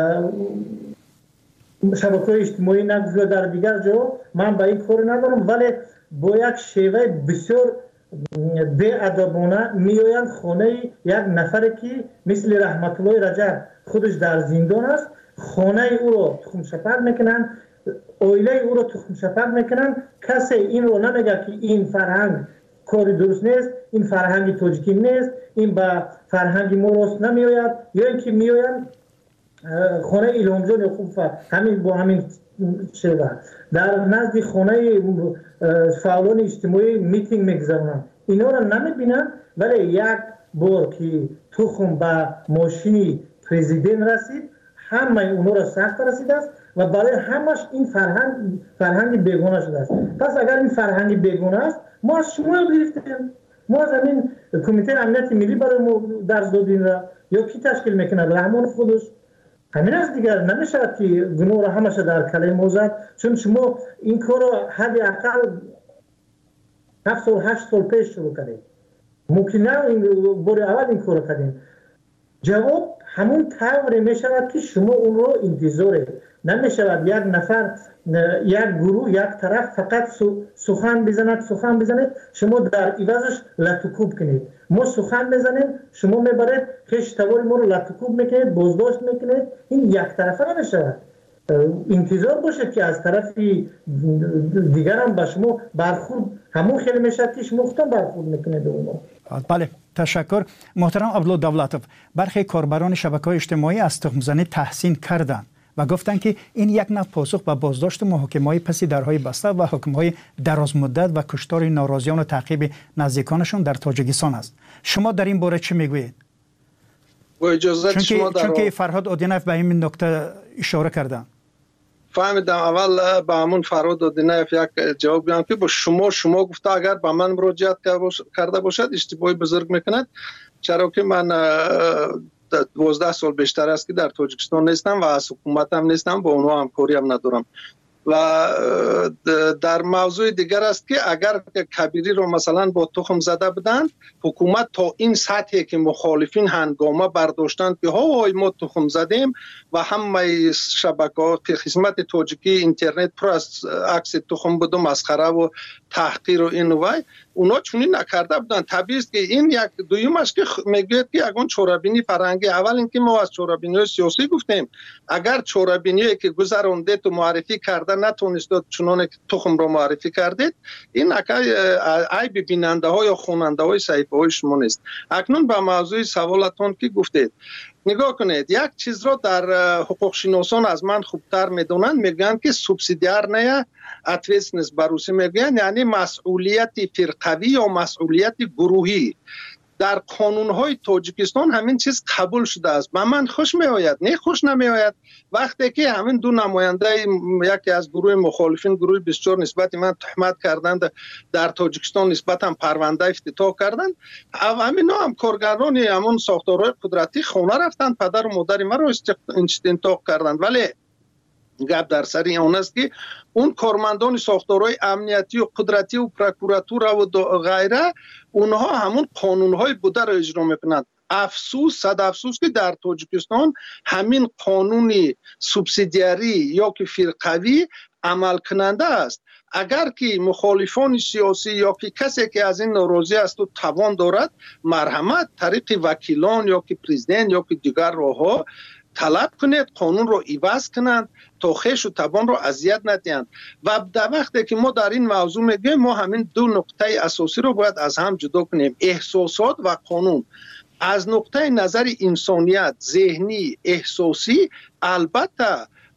شبکه‌های اجتماعی نگفت و در دیگر جا، من به این کار ندارم. ولی با یک شیوه بسیار بی‌ادبانه میآیند خانه یک نفر که مثل رحمت الله رجب خودش در زندان است، خانه او رو تخم شپک میکنن، اویله او رو تخم شپک میکنن. کسی این رو نمیگه که این فرهنگ کاری درست نیست، این فرهنگ تاجیکی نیست، این به فرهنگ ما راست نمیآید، یا اینکه میآیند خانه ایلامجان یا خوب همین با همین شیوه در نزد خانه فعالان اجتماعی میتینگ میگذارن. اینا رو نمیبینن. ولی یک بار که تخم به ماشینی پرزیدنت رسید، همه اونا را سخت رسیده است و برای همش این فرهنگ بیگانه شده است. پس اگر این فرهنگ بیگانه است، ما از شما گرفتیم، ما از همین کمیته امنیت ملی برای ما درس دادیم را، یا کی تشکیل میکند؟ رحمان خودش. همین از دیگر نمیشود که گناه را همش در کله ما زد، چون شما این کار را حداقل 7 سال 8 سال پیش شروع کردید. ممکن نه این بار اول این کار کردیم. جواب همون طوری می شود که شما اون رو انتظاره نمی یک نفر، یک گروه، یک طرف فقط سخن بزند، شما در عوضش لطوکوب کنید. ما سخن بزنیم، شما میبرید خشتوار ما رو لطوکوب میکنید، بازداشت میکنید. این یک طرفه نمی شود. انتظار باشه که از طرف دیگر هم به شما برخورد همون خیلی میشد که شما خودتان برخورد میکنید اونو. بله، تشکر. محترم عبدالله دولتوف، برخی کاربران شبکه‌های اجتماعی از تخم‌زنی تحسین کردند و گفتند که این یک نوع پاسخ به بازداشت محاکمه‌های پس درهای بسته و حکم‌های درازمدت و کشتار ناراضیان و تعقیب نزدیکانشان در تاجیکستان است. شما در این باره چه میگویید؟ با اجازه شما چون که فرهاد اودینف به این نکته اشاره کردند. فهمیدم. اول به همون فرهاد دودینف یک جواب بدم که با شما گفته اگر به من مراجعت کرده باشد اشتباهی بزرگ میکند، چرا که من 12 سال بیشتر است که در تاجیکستان نیستم و از حکومت هم نیستم، با اونها همکاری هم ندارم. و در موضوع دیگر است که اگر کبیری رو مثلا با تخم زده بدند، حکومت تا این سطحی که مخالفین هنگامه برداشتند که های ما تخم زدیم و همه شبکه‌ها که خدمت تاجیکی اینترنت پر از عکس تخم بود و مسخره و تحقیر و این و اونا چونین نکرده بودن. طبیعی است که این یک دویمش که میگوید که اگه چورابینی فرهنگی، اول اینکه ما از چورابینی سیاسی گفتیم، اگر چورابینی که گذرانده تو معرفی کرده نتونست چنانه که تخم رو معرفی کردید، این عیب بیننده ها یا خواننده های صحیفه های شما نیست. اکنون به موضوع سوالتون که گفتید، نگاه کنید، یک چیز رو در حقوق شناسان از من خوبتر میدونن، میگن که سوبسیدیار نه اتویسنس بروسی میگن، یعنی مسئولیت فرقوی یا مسئولیت گروهی. در قانون‌های تاجیکستان همین چیز قبول شده است. به من خوش میآید، نه خوش نمیآید وقتی که همین دو نماینده یکی از گروه مخالفین، گروه 24 نسبت من تهمت کردند در تاجیکستان، نسبت هم پرونده افتتاح کردند. همینا هم کارگران همون ساختارهای قدرتی خونه رفتند، پدر و مادر ما رو استنطاق کردند. ولی گپ در سر اون است که اون کارمندان ساختارهای امنیتی و قدرتی و پروکوراتور و غیره اونها همون قانونهای بوده را اجرا میکنند. افسوس، صد افسوس که در تاجیکستان همین قانونی سوبسیدیاری یا که فرقوی عمل کننده است. اگر که مخالفان سیاسی یا که کسی که از این ناراضی است و توان دارد مرحمت طریق وکیلان یا که پرزیدنت یا که دیگر راهها طلب کنید قانون رو عوض کنند تا خویش و توان رو اذیت ندهند. و در وقتی که ما در این موضوع میگیم ما همین دو نقطه اساسی رو باید از هم جدا کنیم، احساسات و قانون. از نقطه نظر انسانیت، ذهنی، احساسی، البته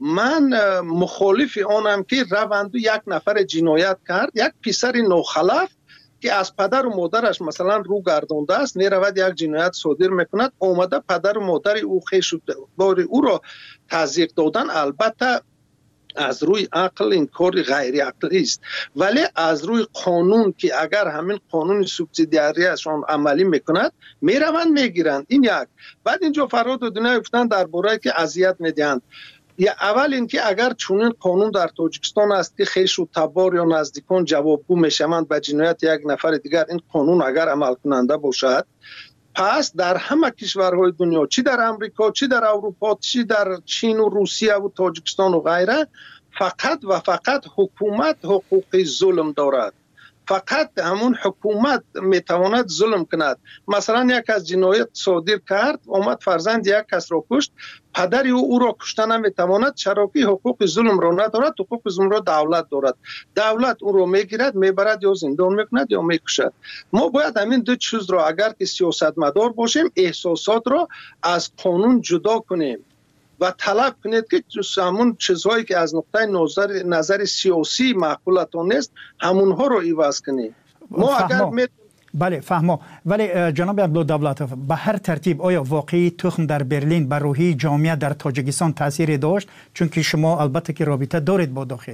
من مخالف آنم که روند یک نفر جنایت کرد، یک پسر ناخلف که از پدر و مادرش مثلا رو گردانده است میرود یک جنایت صادر میکند، آمده پدر و مادر او خویش بار او را تضییق دادن، البته از روی عقل این کار غیر عقلی است. ولی از روی قانون که اگر همین قانون سوبسیدیاریشان عملی میکند میروند میگیرند. این یک. بعد اینجا فراد و دنیا گفتن درباره که اذیت میدهند. یا اول اینکه اگر چنین قانون در تاجیکستان است که خویش و تبار یا نزدیکان جوابگو میشوند به جنایت یک نفر دیگر، این قانون اگر عمل کننده باشد، پس در همه کشورهای دنیا، چی در امریکا، چی در اروپا، چی در چین و روسیه و تاجیکستان و غیره، فقط و فقط حکومت حقوق ظلم دارد. فقط همون حکومت میتواند ظلم کند. مثلا یک از جنایت صادر کرد، آمد فرزند یک کس را کشت، پدر او را کشتن نمیتواند، چرا که حقوق ظلم را ندارد. حقوق ظلم را دولت دارد. دولت او را میگیرد، میبرد یا زندان میکند یا میکشد. ما باید همین دو چیز را اگر که سیاستمدار باشیم، احساسات را از قانون جدا کنیم و طلب کنید که همون چیزهایی که از نقطه نظر سیاسی معقولتان نیست همونها رو عوض کنید. ما اگر بله فهمو. ولی جناب عبدالدولتوف، به هر ترتیب آیا واقعی تخم در برلین بر روحی جامعه در تاجیکستان تاثیر داشت؟ چون که شما البته که رابطه دارید با داخل.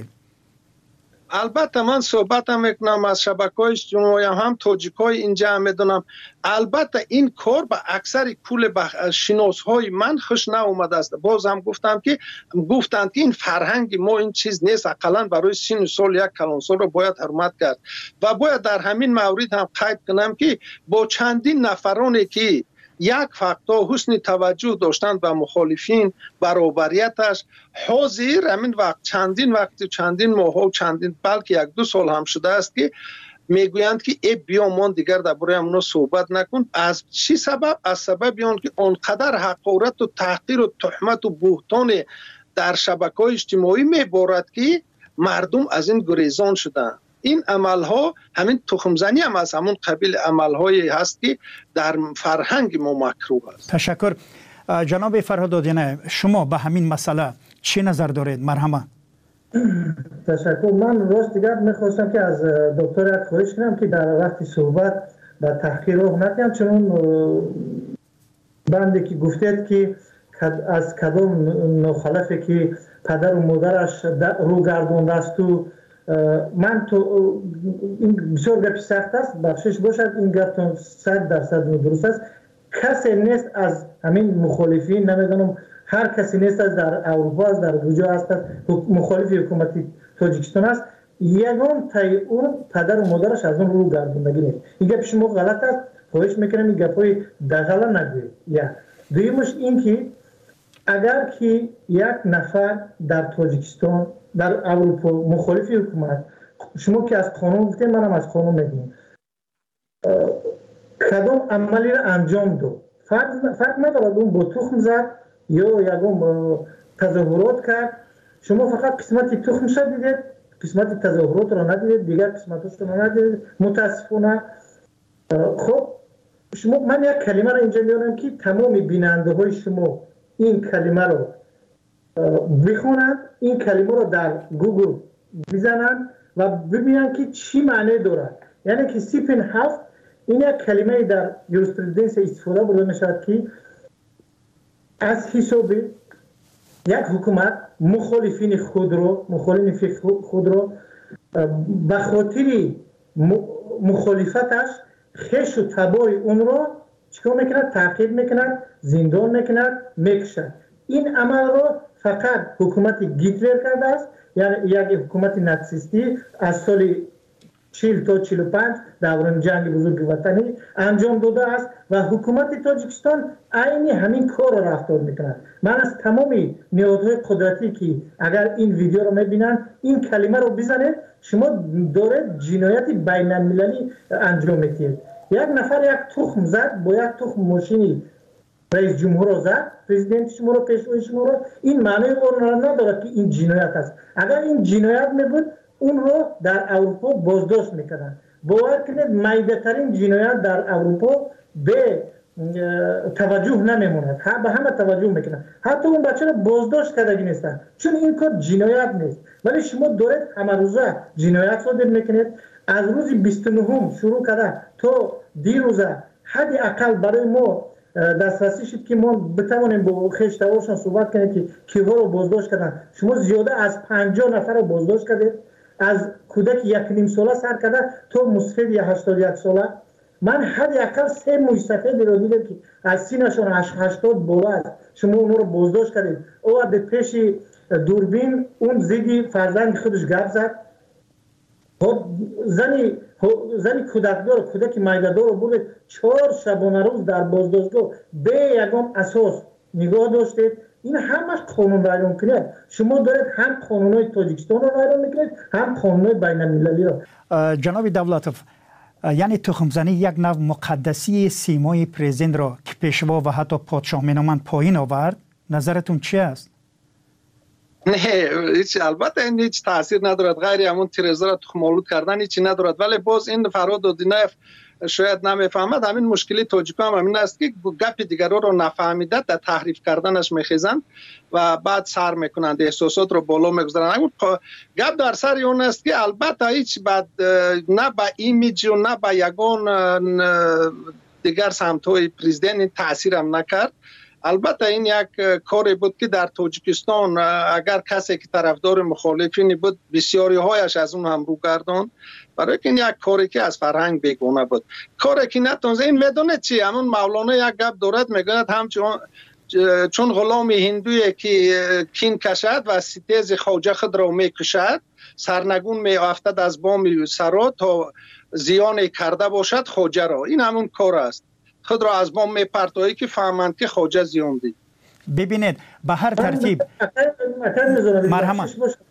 البته من صحبت میکنم از شبکه‌های اجتماعی، هم تاجیکای اینجا میدونم. البته این کار به اکثر کل شناسهای من خوش ناآمده است. باز هم گفتند که این فرهنگ ما این چیز نیست، حداقل برای سن سال یک کلانسال رو باید حرمت کرد. و باید در همین مورد هم قید کنم که با چندین نفرانی که یک فقطا حسن توجه داشتند به مخالفین برابریتش، حاضر همین وقت چندین ماه و چندین بلکه یک دو سال هم شده است که میگویند که ای بیا من دیگر درباره امنا صحبت نکن. از چی سبب؟ از سبب آن که آنقدر حقارت و تحقیر و تهمت و بهتان در شبکه‌های اجتماعی میبارد که مردم از این گریزان شدند. این عملها همین تخمزنی هم از همون قبیل عملهایی هست که در فرهنگ ما مکروه است. تشکر. جناب فرهاد، شما به همین مسئله چی نظر دارید؟ مرحمت. تشکر. من راست دیگر میخواستم که از دکتر یک خواهش کنم که در وقت صحبت در تحقیر رو نتیم، چون بنده که گفتید که از کدام ناخلفی که پدر و مادرش رو گردونده است و من تو این بسیار گپی سخت است، بخشش باشد این گفتم 100% درست است. کسی نیست از همین مخالفین، نمیدونم هر کسی نیست از در اروپا است، در کجا است مخالف حکومت تاجیکستان است، یگان تای اون پدر و مادرش از اون رو گردوندگی نیست. این گپ شما غلط است، خواهش میکنم این گپای دغلا نگویید. دویمش این که اگر که یک نفر در تاجیکستان در اروپا مخالف حکومت، شما که از قانون گفتید منم از قانون میگم، کدام عملی را انجام داد، فرق ندارد اون با تخم زد یا یکم تظاهرات کرد، شما فقط قسمت تخم شد دیدید، قسمت تظاهرات را ندیدید، دیگر قسمتش را ندیدید، متاسفانه. خب شما من یک کلمه را اینجا میارم که تمام بیننده های شما این کلمه رو بخونند، این کلمه رو در گوگل بزنند و ببینند که چی معنی دارد. یعنی که سیپن هفت این یک کلمه در یوریسپرودنس استفاده برده میشود که از حساب یک حکومت مخالفین خود رو به خاطر مخالفتش خش و تبار اون رو چیکار میکند؟ تعقیب میکند، زندان میکند، میکشد. این عمل رو فقط حکومت گیتلر کرده است، یعنی یک حکومت ناتسیستی از سال 40 تا 45 دوران جنگ بزرگ وطنی انجام داده است و حکومت تاجیکستان عین همین کار را رفتار میکنند. من از تمام نهادهای قدرتی که اگر این ویدیو رو میبینن این کلمه رو بزنید، شما داره جنایت بین المللی انجام میدید. یک نفر یک تخم زد با یک تخم ماشینی رئیس جمهور رو زد، پرزیدنت شما رو، پیشوای شما رو، این معنی اون را نداره که این جنایت است. اگر این جنایت میبود اون رو در اروپا بازداشت میکردن. باور کنید میده ترین جنایت در اروپا به توجه نمیموند، به همه توجه میکنن، حتی اون بچه رو بازداشت کردگی نیستن چون این کار جنایت نیست. ولی شما دارید همه روزه جنایت صادر میکنید. از روز 29 شروع کرده تا دیروزه حد اقل برای ما دسترسی شد که ما بتوانیم با خشتوارشان صحبت کنیم که کیها رو بازداشت کردن. شما زیاده از 50 نفر رو بازداشت کردید، از کودک 1.5 ساله سر کرده تا مسفید 81 ساله. من حد اقل 3 موی سفید رو دیدم که از سینه‌شان 80 بالا است. شما اون رو بازداشت کردید. او به پیش دوربین اون زیدی فرزند خودش گپ زد. زنی کودکدار، کودک میده‌دار رو برد 4 شبانه روز در بازداشتگاه به یگان اساس نگاه داشتید. این همش قانون ویران میکنید. شما دارید هم قانونهای تاجیکستان رو ویران میکنید هم قانونهای بین المللی رو. جناب دولتوف، یعنی تخمزنی یک نوع مقدسی سیمای پرزیدنت را که پیشوا و حتی پادشاه مینامند پایین آورد. نظرتون چی است؟ نه هیچ، البته این هیچ تاثیر ندارد، غیر همون تیرزا را تخم‌آلود کردن هیچی ندارد. ولی باز این فرهاد دودینایف شاید نمیفهمد. همین مشکلی تاجیک‌ها هم همین است که گپ دیگران رو نفهمیده در تحریف کردنش میخیزند و بعد سر میکنند، احساسات رو بالا میگذارند. همون گپ در سر اون است که البته هیچ بعد نه با ایمیج و نه با یگان دیگر سمت‌های پرزیدنت این تاثیر هم نکرد. البته این یک کاری بود که در تاجیکستان اگر کسی که طرفدار مخالفین بود بسیاری هایش از اون هم رو گرداند، برای که این یک کاری که از فرهنگ بیگانه بود، کاری که نتونسته. این میدونه چی، همون مولانا یک گپ دارد، میگوید همچون چون غلام هندویی که کین کشد و ستیز خواجه خود را میکشد، سرنگون میافتد از بام سرا تا زیان کرده باشد خواجه را. این همون کار است، خود را از بام میپرتایی که فهمند که خواجه زیان دید. ببینید به هر ترتیب مرحمت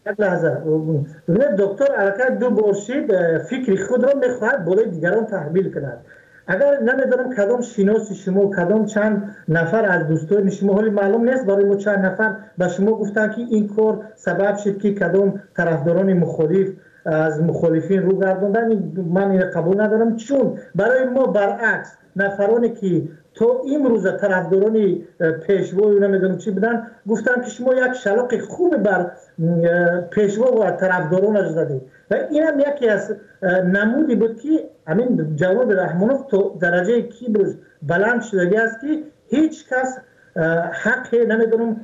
دکتر حرکت دو برشید فکر خود را میخواهد بالای دیگران تحمیل کند. اگر نمیدونم کدام شناسی شما کدام چند نفر از دوستان شما، حالی معلوم نیست برای ما چند نفر به شما گفتن که این کار سبب شد که کدام طرفداران مخالف از مخالفین رو گرداندن، من این قبول ندارم. چون برای ما برعکس نفرانی که تا امروز طرفداران پیشوا و نمیدونم چی بدن گفتن که شما یک شلاق خوب بر پیشوا و طرفدارانش زدید و این هم یکی از نمودی بود که همین جواد رحمانوف تو درجه کیبرش بلند شده است که هیچ کس حق نمیدونم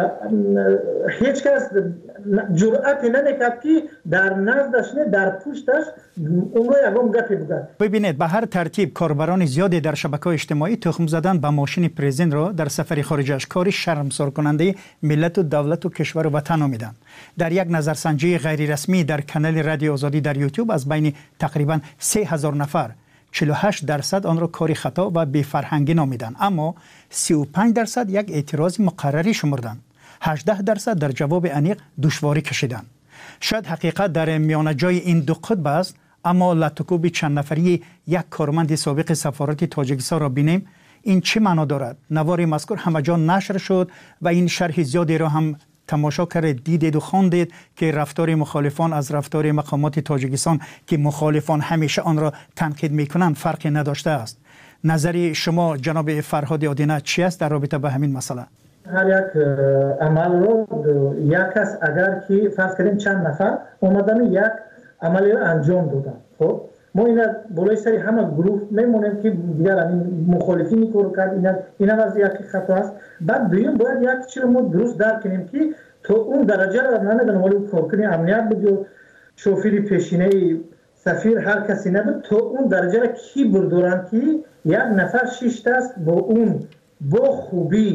هیچ کس جرأت نمیکرد که در نزدش نه در پشتش اون رو یکم گپی بگه. ببینید به هر ترتیب کاربران زیادی در شبکه‌های اجتماعی تخم زدن به ماشین پرزیدنت را در سفر خارجش کاری شرمسار کننده ملت و دولت و کشور و وطن نامیدند. در یک نظرسنجی غیر رسمی در کانال رادیو آزادی در یوتیوب از بین تقریبا 3000 نفر 48% آن را کاری خطا و بی فرهنگی نامیدند، اما 35% یک اعتراض مقرری شمردند. 18% در جواب انیق دشواری کشیدند. شاید حقیقت در میانه جای این دو قطب است، اما لطکوب چند نفری یک کارمند سابق سفارت تاجیکستان را بینیم. این چه معنا دارد؟ نوار مذکور همه جا نشر شد و این شرح زیادی را هم تماشا کرد، دیدید و خواندید که رفتار مخالفان از رفتار مقامات تاجیکستان که مخالفان همیشه آن را تنقید میکنند فرقی نداشته است. نظری شما جناب فرهاد آدینه چی است در رابطه با همین مسئله؟ هر یک عمل رو یک کس اگر که فرض کنیم چند نفر اومدن یک عملی رو انجام دادن، خب ما اینا بالای سری همه گروه میمونیم که دیگر این مخالفینی کارو کرد، اینا از یک خطا است. بعد دویم باید یک چیز رو ما درست درک کنیم که تو اون درجه رو نمیدونم ولی کارکنی امنیت بود و شوفیر پیشینه سفیر هر کسی نبود، تو اون درجه رو کی بردارن که یک نفر 6 دست با اون با خوبی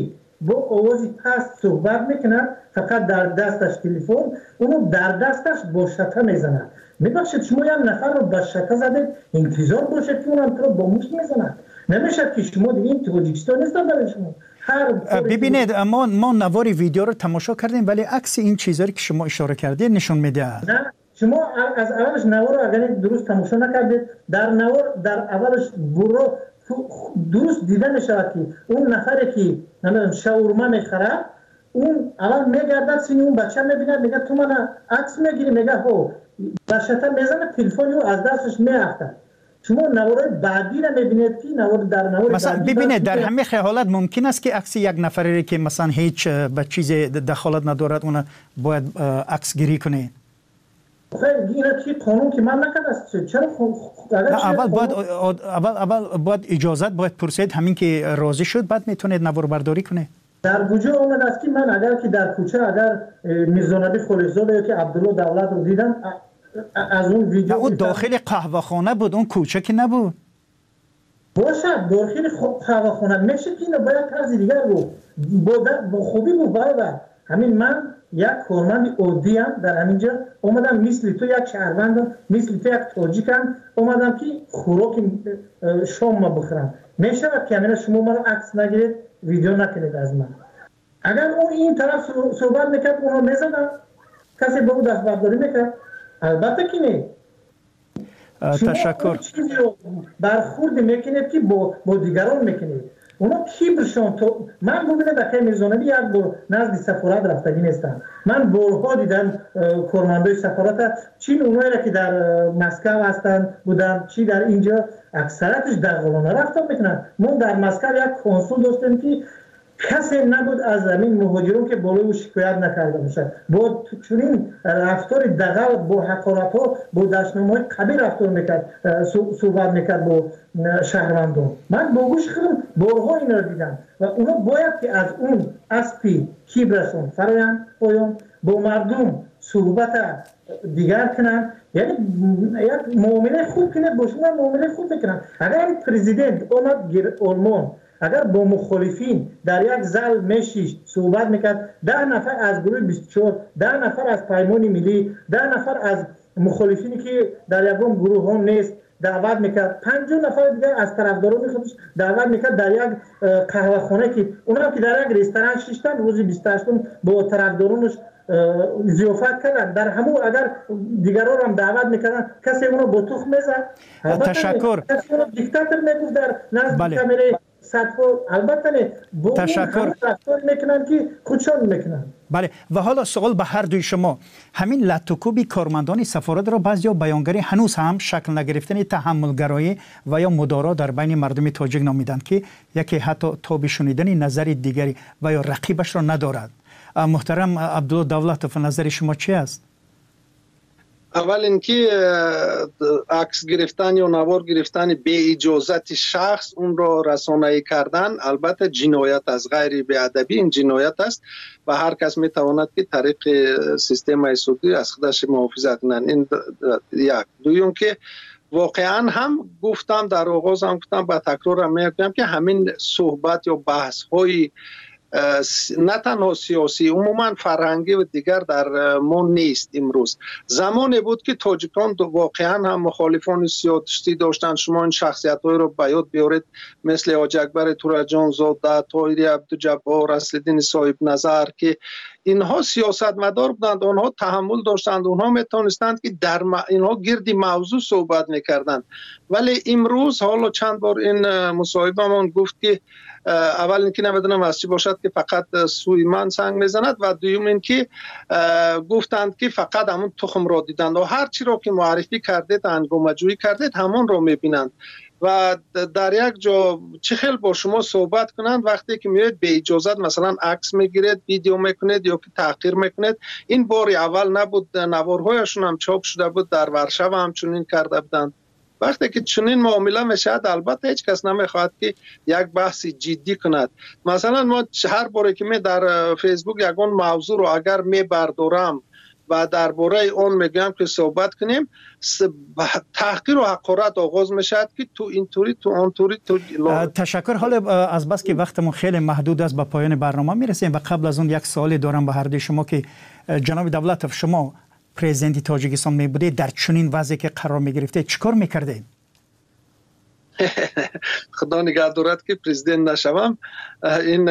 با آوازی پست صحبت میکنن، فقط در دستش تلفن، اونو در دستش با شته میزنن. میبخشید شما یک نفر رو با شته زدید، انتظار باشد که اونم تو رو با مشت میزنن. نمیشه که شما دیگه این تاجیکستان نیست برای شما. ببینید ما نوار ویدیو رو تماشا کردیم ولی عکس این چیزایی که شما اشاره کردید نشون میده. نه شما از اولش نوار رو اگر درست تماشا نکردید، در نوار در اولش برو درست دیده نشود که اون نفری که شاورما میخره اون اول میگردد سینی اون بچه میبینه میگه تو من عکس میگیری، میگه هو بچه‌تا میزنه تلفنی رو از دستش میافته. شما نوارای بعدی را میبینید که نوار در نوار مثلا ببینید در همه حالت ممکن است که عکس یک نفری که مثلا هیچ به چیز دخالت ندارد اون باید عکس گیری کنه. خیر اینا که قانون که من نکرده است. چرا اول باید اجازت باید پرسید، همین که راضی شد بعد میتونید نوار برداری کنه. در کجا اومد است که من اگر که در کوچه اگر میرزانبی خلیزاد یا که عبدالله دولت رو دیدم از اون ویدیو اون داخل قهوه خانه بود، اون کوچه که نبود. باشه داخل قهوه خانه میشه که اینو باید طرز دیگر رو با خوبی بود برادر. همین من یک کارمند عادی ام در همینجا اومدم مثل تو یک شهروندم، مثل تو یک تاجیکم اومدم که خوراک شام ما بخورم. میشه که همین شما ما رو عکس نگیرید، ویدیو نکنید از من. اگر اون این طرف صحبت میکرد اونها میزدن، کسی به اون دست برداری میکرد؟ البته که نه. تشکر. چیزی رو برخورد میکنید که با دیگران میکنید. اونا کیبرشون تو من ببینید در میرزانبی یک بار نزد سفارت رفتگی نیستم. من بارها دیدم کارمندای سفارت چین اونایی را که در مسکو هستن بودن چی در اینجا اکثرتش دغلانه رفتار میکنن. ما در مسکو یک کنسول داشتیم که کسی نبود از زمین مهاجرون که بالای او شکایت نکرده باشه. با چنین رفتار دغل با حقارت ها با دشنامه‌های قبیح رفتار میکرد، صحبت میکرد با شهروندان. من با گوش خودم بارها اینا رو دیدم و اونا باید که از اون اسپی کیبرشون فرایند پایان با مردم صحبت دیگر کنن، یعنی یک معامله خوب کنه با شما معامله خوب میکنن. اگر پرزیدنت اومد آلمان اگر با مخالفین در یک زل میشیش صحبت میکرد، 10 نفر از گروه 24، 10 نفر از پیمان ملی، 10 نفر از مخالفینی که در یکم گروه ها نیست دعوت میکرد، 50 نفر دیگر از طرفداران خودش دعوت میکرد در یک قهوه خانه که اونا که در یک رستوران شیشتن روز 28 با طرفدارانش ضیافت کردن. در همون اگر دیگران هم دعوت میکردن کسی اونو با تخم میزد. تشکر. کسی اونو دیکتاتور میگفت در نزد کامره البته نه با تشکر رفتار میکنن که خودشان میکنن. بله و حالا سوال به هر دوی شما، همین لطوکوبی کارمندان سفارت را بعضیا بیانگری هنوز هم شکل نگرفتن تحملگرایی و یا مدارا در بین مردم تاجیک نامیدند که یکی حتی تاب شنیدن نظر دیگری و یا رقیبش را ندارد. محترم عبدالله دولت، نظر شما چی است؟ اول اینکه عکس گرفتن یا نوار گرفتن به اجازت شخص اون را رسانه‌ای کردن البته جنایت از غیر بی‌ادبی این جنایت است و هر کس میتواند که طریق سیستم سودی از خودش محافظت کنند. این یک. دوم که واقعا هم گفتم در آغاز هم گفتم با تکرار هم میگم که همین صحبت یا بحث های نه تنها سیاسی عموما فرهنگی و دیگر در ما نیست. امروز زمانی بود که تاجیکان واقعا هم مخالفان سیاسی داشتن. شما این شخصیت‌های رو به یاد بیارید مثل حاجی اکبر تورجان زاده، طاهری عبدالجبار، اصل‌الدین صاحب نظر که اینها سیاستمدار بودند، آنها تحمل داشتند، آنها میتونستند که در اینها گردی موضوع صحبت میکردند. ولی امروز حالا چند بار این مصاحبه‌مان گفت که اول اینکه نمیدونم از چی باشد که فقط سوی من سنگ میزند و دوم اینکه گفتند که فقط همون تخم را دیدند و هر چی را که معرفی کردید هنگامه جویی کردید همون را میبینند و در یک جا چه خیلی با شما صحبت کنند وقتی که میاد به اجازت مثلا عکس میگیرید، ویدیو میکنید یا که تحقیر میکنید. این باری اول نبود، نوارهایشون هم چاپ شده بود، در ورشو هم چنین کرده بودند. وقتی که چنین معامله میشد البته هیچ کس نمیخواد که یک بحث جدی کند. مثلا ما هر باره که می در فیسبوک یگان موضوع رو اگر میبردارم و درباره اون میگم که صحبت کنیم. تحقیر و حقارت آغاز میشد که تو اینطوری تو آنطوری تو تشکر. حالا از بس که وقتمون خیلی محدود است به پایان برنامه میرسیم و قبل از اون یک سوالی دارم به هر دوی شما که جناب دولتوف، شما پرزیدنت تاجیکستان می بودید، در چنین وضعی که قرار می گرفته چیکار میکردید؟ خدا نگه دارد که پرزیدنت نشوم. این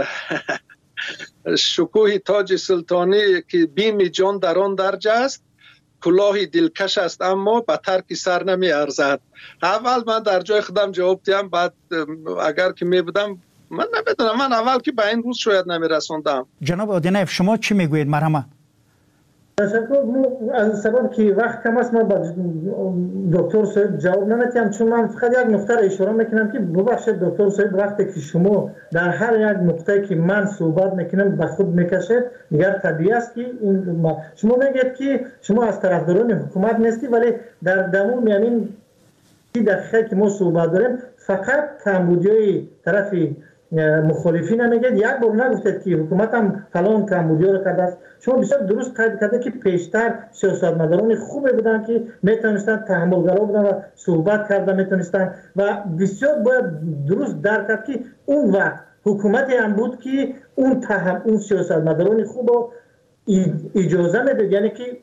شکوه تاج سلطانی که بیم جان در آن درج است، کلاهی دلکش است اما به ترک سر نمی ارزد. اول من در جای خودم جواب دیم، بعد اگر که می بودم من نمیدونم، من اول که به این روز شاید نمی رسوندم. جناب آدینایف شما چی میگویید؟ مرحمت. تشکر. از سبب که وقت کم است ما با دکتر صاحب جواب نمیتیم، چون من فقط یک نقطه را اشاره میکنم که ببخشید دکتر صاحب، وقتی که شما در هر یک نقطه که من صحبت میکنم به خود میکشید، دیگر طبیعی است که شما میگید که شما از طرفداران حکومت نیستی، ولی در دمون یعنی دقیقه که ما صحبت داریم فقط کمبودیای طرف مخالفین نمیگید. یک بار نگفتید که حکومت هم فلان کمبودیا رو کرده است. شما بسیار درست قید کرده که پیشتر سیاستمداران خوبی بودن که میتونستن تحملگرا بودن و صحبت کرده میتونستن و بسیار باید درست درک کرد که اون وقت حکومتی هم بود که اون سیاستمداران خوب رو اجازه میداد، یعنی که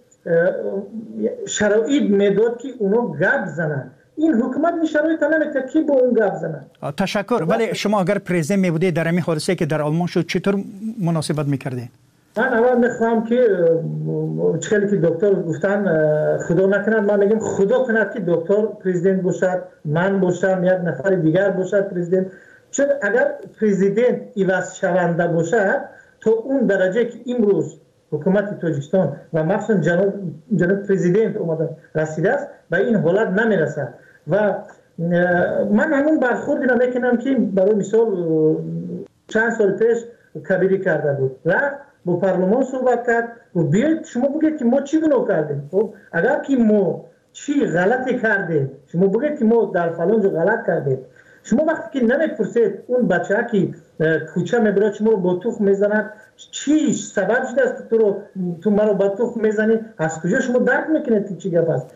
شرایط میداد که اونو گپ زنن. این حکومت این شرایط نمیده که با اون گپ زنن. تشکر. ولی شما اگر پرزیدنت می بودید در این حادثه که در آلمان شد چطور مناسبت میکردید؟ من اول میخوام که چخیلی که دکتر گفتن خدا نکند، من میگم خدا کند که دکتر پرزیدنت باشد، من باشم، یک نفر دیگر باشد پرزیدنت. چون اگر پرزیدنت عوض شونده باشد تا اون درجه که امروز حکومت تاجیکستان و مخصوصا جناب پرزیدنت اومدن رسیده است به این حالت نمیرسد. و من همون برخوردی را میکنم که برای مثال چند سال پیش کبیری کرده بود، رفت با پارلمان صحبت کرد و بیاید شما بگید که ما چی گناه کردیم. خب اگر که ما چی غلطی کردیم شما بگید که ما در فلان جا غلط کردیم. شما وقتی که نمیپرسید اون بچه ها که کوچه میبرد شما رو با تخم میزند، چی سبب شده است تو مرا با تخم میزنی؟ از کجا شما درک میکنید که چی گپ است؟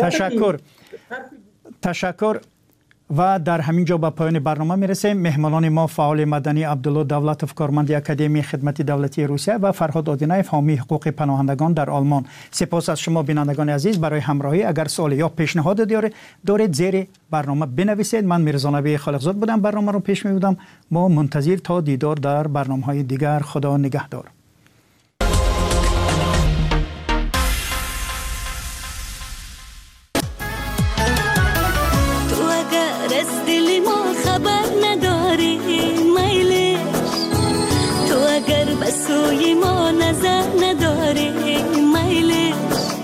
تشکر. و در همین جا به پایان برنامه میرسیم. مهمانان ما فعال مدنی عبدالله دولتوف، کارمند اکادمی خدمت دولتی روسیه، و فرهاد آدینایف، حامی حقوق پناهندگان در آلمان. سپاس از شما بینندگان عزیز برای همراهی. اگر سوال یا پیشنهاد دارید زیر برنامه بنویسید. من میرزا نبی خالقزاد بودم، برنامه رو پیش میبردم. ما منتظر تا دیدار در برنامه‌های دیگر. خدا نگهدار. سوی ما نظر نداری میلش،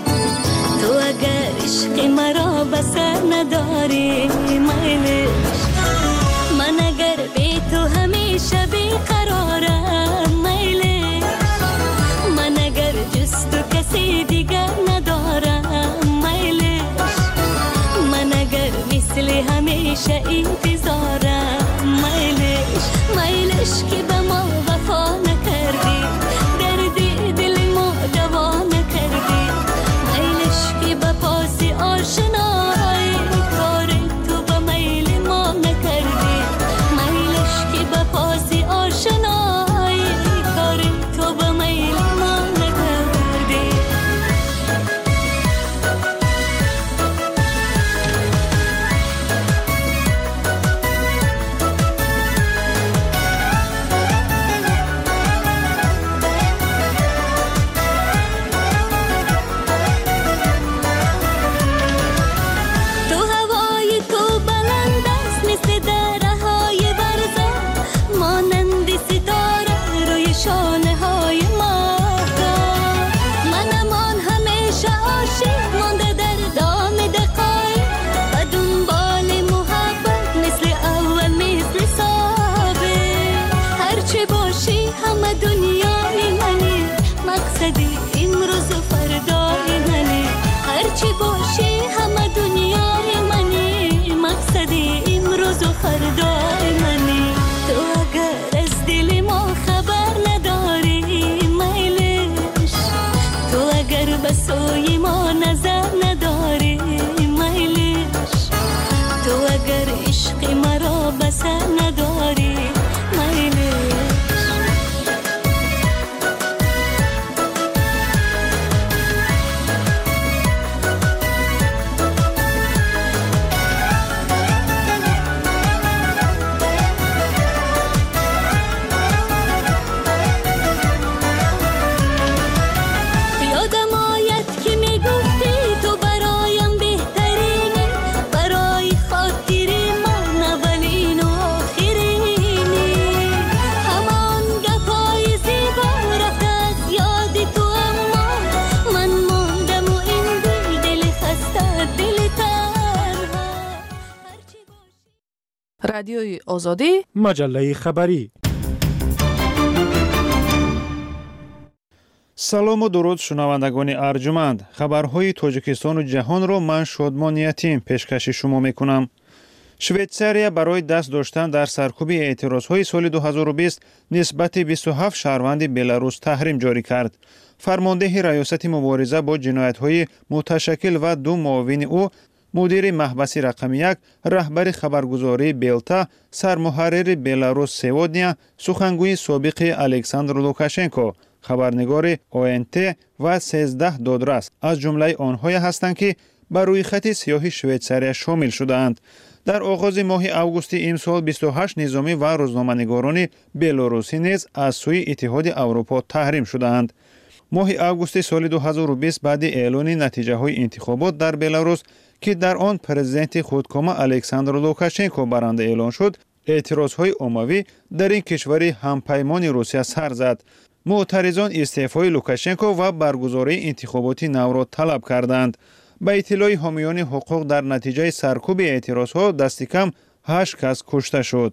تو اگر عشق مرا بسر نداری میلش، من اگر بی تو همیشه بیقرارم میلش، من اگر جز تو کسی دیگر ندارم میلش، من اگر مثل همیشه انتظارم میلش، میلش که به ما وفا نکردی، دردی دل ما دوا نکردی، میلش که به پاس آشنایی کار تو به میل ما نکردی، میلش که به پاس آشنایی کار تو به میل ما نکردی. تو اگر عشق مرا بسر نداری رادیوی آزادی مجله خبری. салому дуруд шунавандагони арҷуманд. хабарҳои тоҷикистону ҷаҳонро ман шодмон ятим пешкаши шумо мекунам. швейтсария барои даст доштан дар саркӯби эътирозҳои соли 2020 нисбати 27 шаҳрванди беларус таҳрим ҷорӣ кард. фармондеҳи раёсати мубориза бо ҷиноятҳои муташаккил ва ду муовини ӯ, мудири маҳбаси рақами 1, раҳбари хабаргузории Белта, сармуҳаррири Беларус Севодня, сухангӯи собиқи Александр Лукашенко, хабарнигори ОНТ ва 13 додрас аз ҷумлаи онҳое ҳастанд, ки ба рӯйхати сиёҳи Швейтсария шомил шудаанд. дар оғози моҳи августи имсол 28 низомӣ ва рӯзноманигорони белорусӣ низ аз сӯи Иттиҳоди Аврупо таҳрим шудаанд. моҳи августи соли 2020 баъди эълони натиҷаҳои интихобот дар Беларус, ки дар он президенти худкома Александр Лукашенко баранда эълон шуд, эътирозҳои оммавӣ дар ин кишвари ҳампаймони Русия сар зад. муътаризон истеъфои Лукашенко ва баргузории интихоботи навро талаб карданд. ба иттилои ҳомиёни ҳуқуқ, дар натиҷаи саркӯби эътирозҳо дасти кам 8 кас кушта шуд.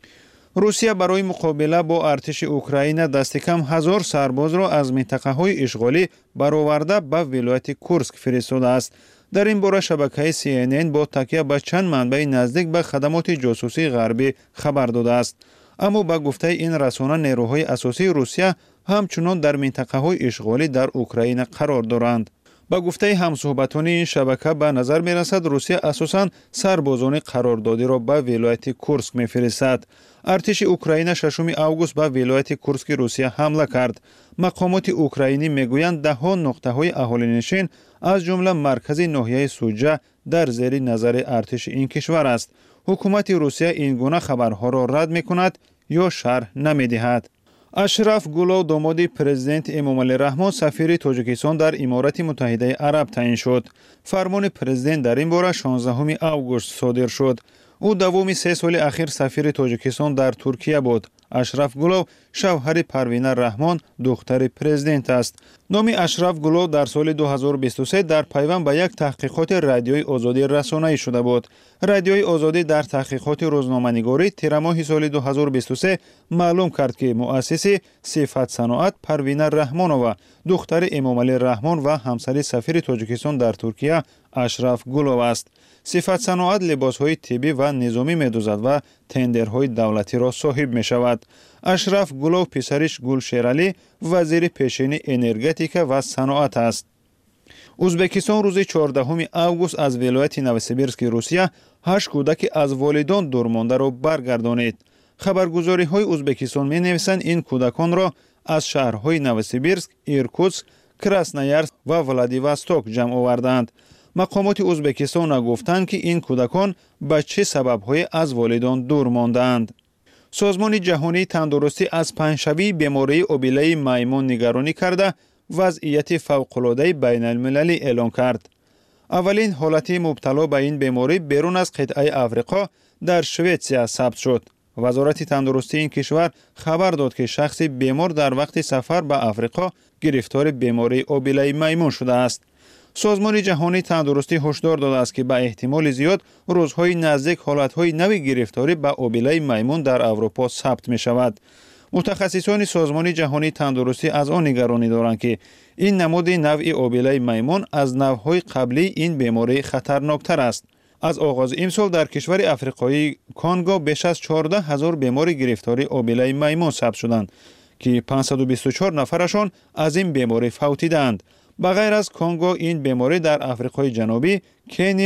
русия барои муқобила бо артиши Украина дасти кам 1000 сарбозро аз минтақаҳои ишғолӣ бароварда ба вилояти Курск фиристодааст. дар ин бора шабакаи CNN бо такя ба чанд манбаи наздик ба хадамоти ҷосусии ғарбӣ хабар додааст. аммо ба гуфтаи ин расона, нерӯҳои асосии Русия ҳамчунон дар минтақаҳои ишғолӣ дар Украина қарор доранд. ба гуфтаи ҳамсуҳбатони ин шабака ба назар мерасад, Русия асосан сарбозони қарордодиро ба вилояти Курск мефиристад. артиши Украина 6 август ба вилояти Курски Русия ҳамла кард. мақомоти украинӣ мегӯянд даҳон нуқтаҳои аҳолинишин аз ҷумла маркази ноҳияи Суҷа дар зери назари артиши ин кишвар аст. ҳукумати Русия ин гуна хабарҳоро рад мекунад ё шарҳ намедиҳад. ашраф Гулов, домоди президенти Эмомали Раҳмон, сафири Тоҷикистон дар Иморати Муттаҳидаи Араб таъин шуд. фармони президент дар ин бора 16 август содир шуд. ӯ давоми 3 соли ахир сафири Тоҷикистон дар Туркия буд. ашраф Гулов шавҳари Парвина Раҳмон, духтари президент аст. номи ашраф Гулов дар соли 2023 дар пайванд ба як таҳқиқоти радиои озодӣ расонаӣ шуда буд. радиои озодӣ дар таҳқиқоти рӯзноманигорӣ тирамоҳи соли 2023 маълум кард, ки муассиси Сифатсаноат Парвина Раҳмонова, духтари Эмомали Раҳмон ва ҳамсари сафири Тоҷикистон дар Туркия ашраф Гулов аст. Сифатсаноат либосҳои тиббӣ ва низомӣ медузад ва тендерҳои давлатиро соҳиб мешавад. ашраф Гулов писариш Гулшералӣ вазири пешини энергетика ва саноат аст. ӯзбекистон рӯзи 14 август аз вилояти Новосибирски Русия 8 кӯдаки аз волидон дурмондаро баргардонид. хабаргузориҳои Ӯзбекистон менависанд, ин кӯдаконро аз шаҳрҳои Новосибирск, Иркутск, Красноярск ва Владивосток ҷамъ оварданд. мақомоти Ӯзбекистон гуфтанд, ки ин кӯдакон ба чӣ сабабҳое аз волидон дур мондаанд. созмони ҷаҳонии тандурустӣ аз паҳншавии бемории обилаи маймун нигаронӣ карда, вазъияти фавқулодаи байналмилалӣ эълон кард. аввалин ҳолати мубтало ба ин беморӣ берун аз қитъаи Африқо дар Шветсия сабт шуд. вазорати тандурустии ин кишвар хабар дод, ки шахси бемор дар вақти сафар ба Африқо гирифтори бемории обилаи маймун шудааст. созмони ҷаҳонии тандурустӣ ҳушдор додааст, ки ба эҳтимоли зиёд рӯзҳои наздик ҳолатҳои нави гирифторӣ ба обилаи маймун дар Аврупо сабт мешавад. мутахассисони созмони ҷаҳонии тандурустӣ аз он нигаронӣ доранд, ки ин намуди навъи обилаи маймун аз навъҳои қаблии ин беморӣ хатарноктар аст. аз оғози имсол дар кишвари африқоии Конго беш аз 14 000 бемори гирифтори обилаи маймун сабт шуданд, ки 524 нафарашон аз ин беморӣ фавтидаанд. ба ғайр аз Конго, ин беморӣ дар Африқои Ҷанубӣ, Кения,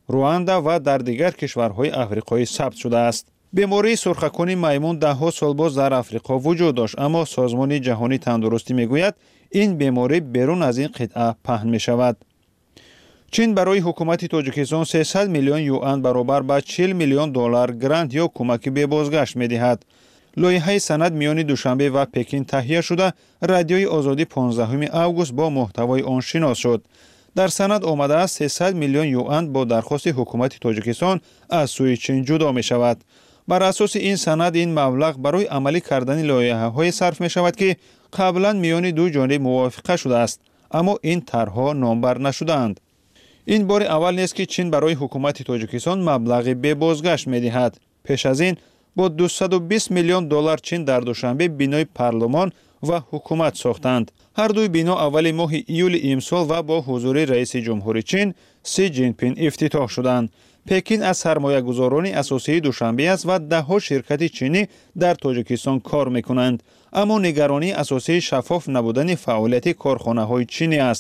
руанда ва дар дигар кишварҳои африқоӣ сабт шудааст. бемории сурхакуни маймун даҳҳо сол боз дар африқо вуҷуд дошт, аммо созмони ҷаҳонии тандурустӣ мегӯяд, ин беморӣ берун аз ин қитъа паҳн мешавад. чин барои ҳукумати Тоҷикистон 300 миллион юан баробар ба 40 миллион доллар грант ё кӯмаки бебозгашт медиҳад. лоиҳаи санад миёни Душанбе ва Пекин таҳия шуда, Радиои Озодӣ 15 август бо муҳтавои он шинос шуд. дар санад омадааст 300 миллион юан бо дархости ҳукумати Тоҷикистон аз сӯи чин ҷудо мешавад. бар асоси ин санад ин маблағ барои амалӣ кардани лоиҳаҳое сарф мешавад, ки қаблан миёни ду ҷониб мувофиқа шудааст, аммо ин тарҳҳо номбар нашудаанд. ин бори аввал нест, ки чин барои ҳукумати Тоҷикистон маблағи бебозгашт медиҳад. пеш аз ин бо 220 миллион доллар чин дар Душанбе бинои парлумон ва ҳукумат сохтанд. ҳардуи бино аввали моҳи июли имсол ва бо ҳузури раиси ҷумҳури Чин Си Ҷинпин ифтитоҳ шуданд. Пекин аз сармоягузорони асосии Душанбе аст ва даҳҳо ширкати чинӣ дар Тоҷикистон кор мекунанд. аммо нигаронии асосии шаффоф набудани фаъолияти корхонаҳои чинӣ аст.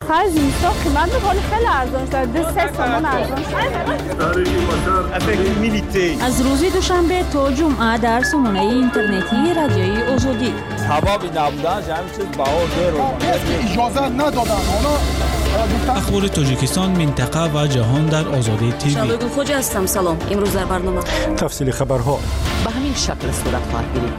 аз рӯзи душанбе то ҷумъа дар сомонаи интернетии Радиои Озодӣ. ахбори Тоҷикистон, минтақа ва ҷаҳон дар Озодӣ ТВ. Шавлигул Хоҷа ҳастам. Салом. Имрӯз дар барнома тафсили хабарҳо ба ҳамин шакл сурат хоҳад гирифт.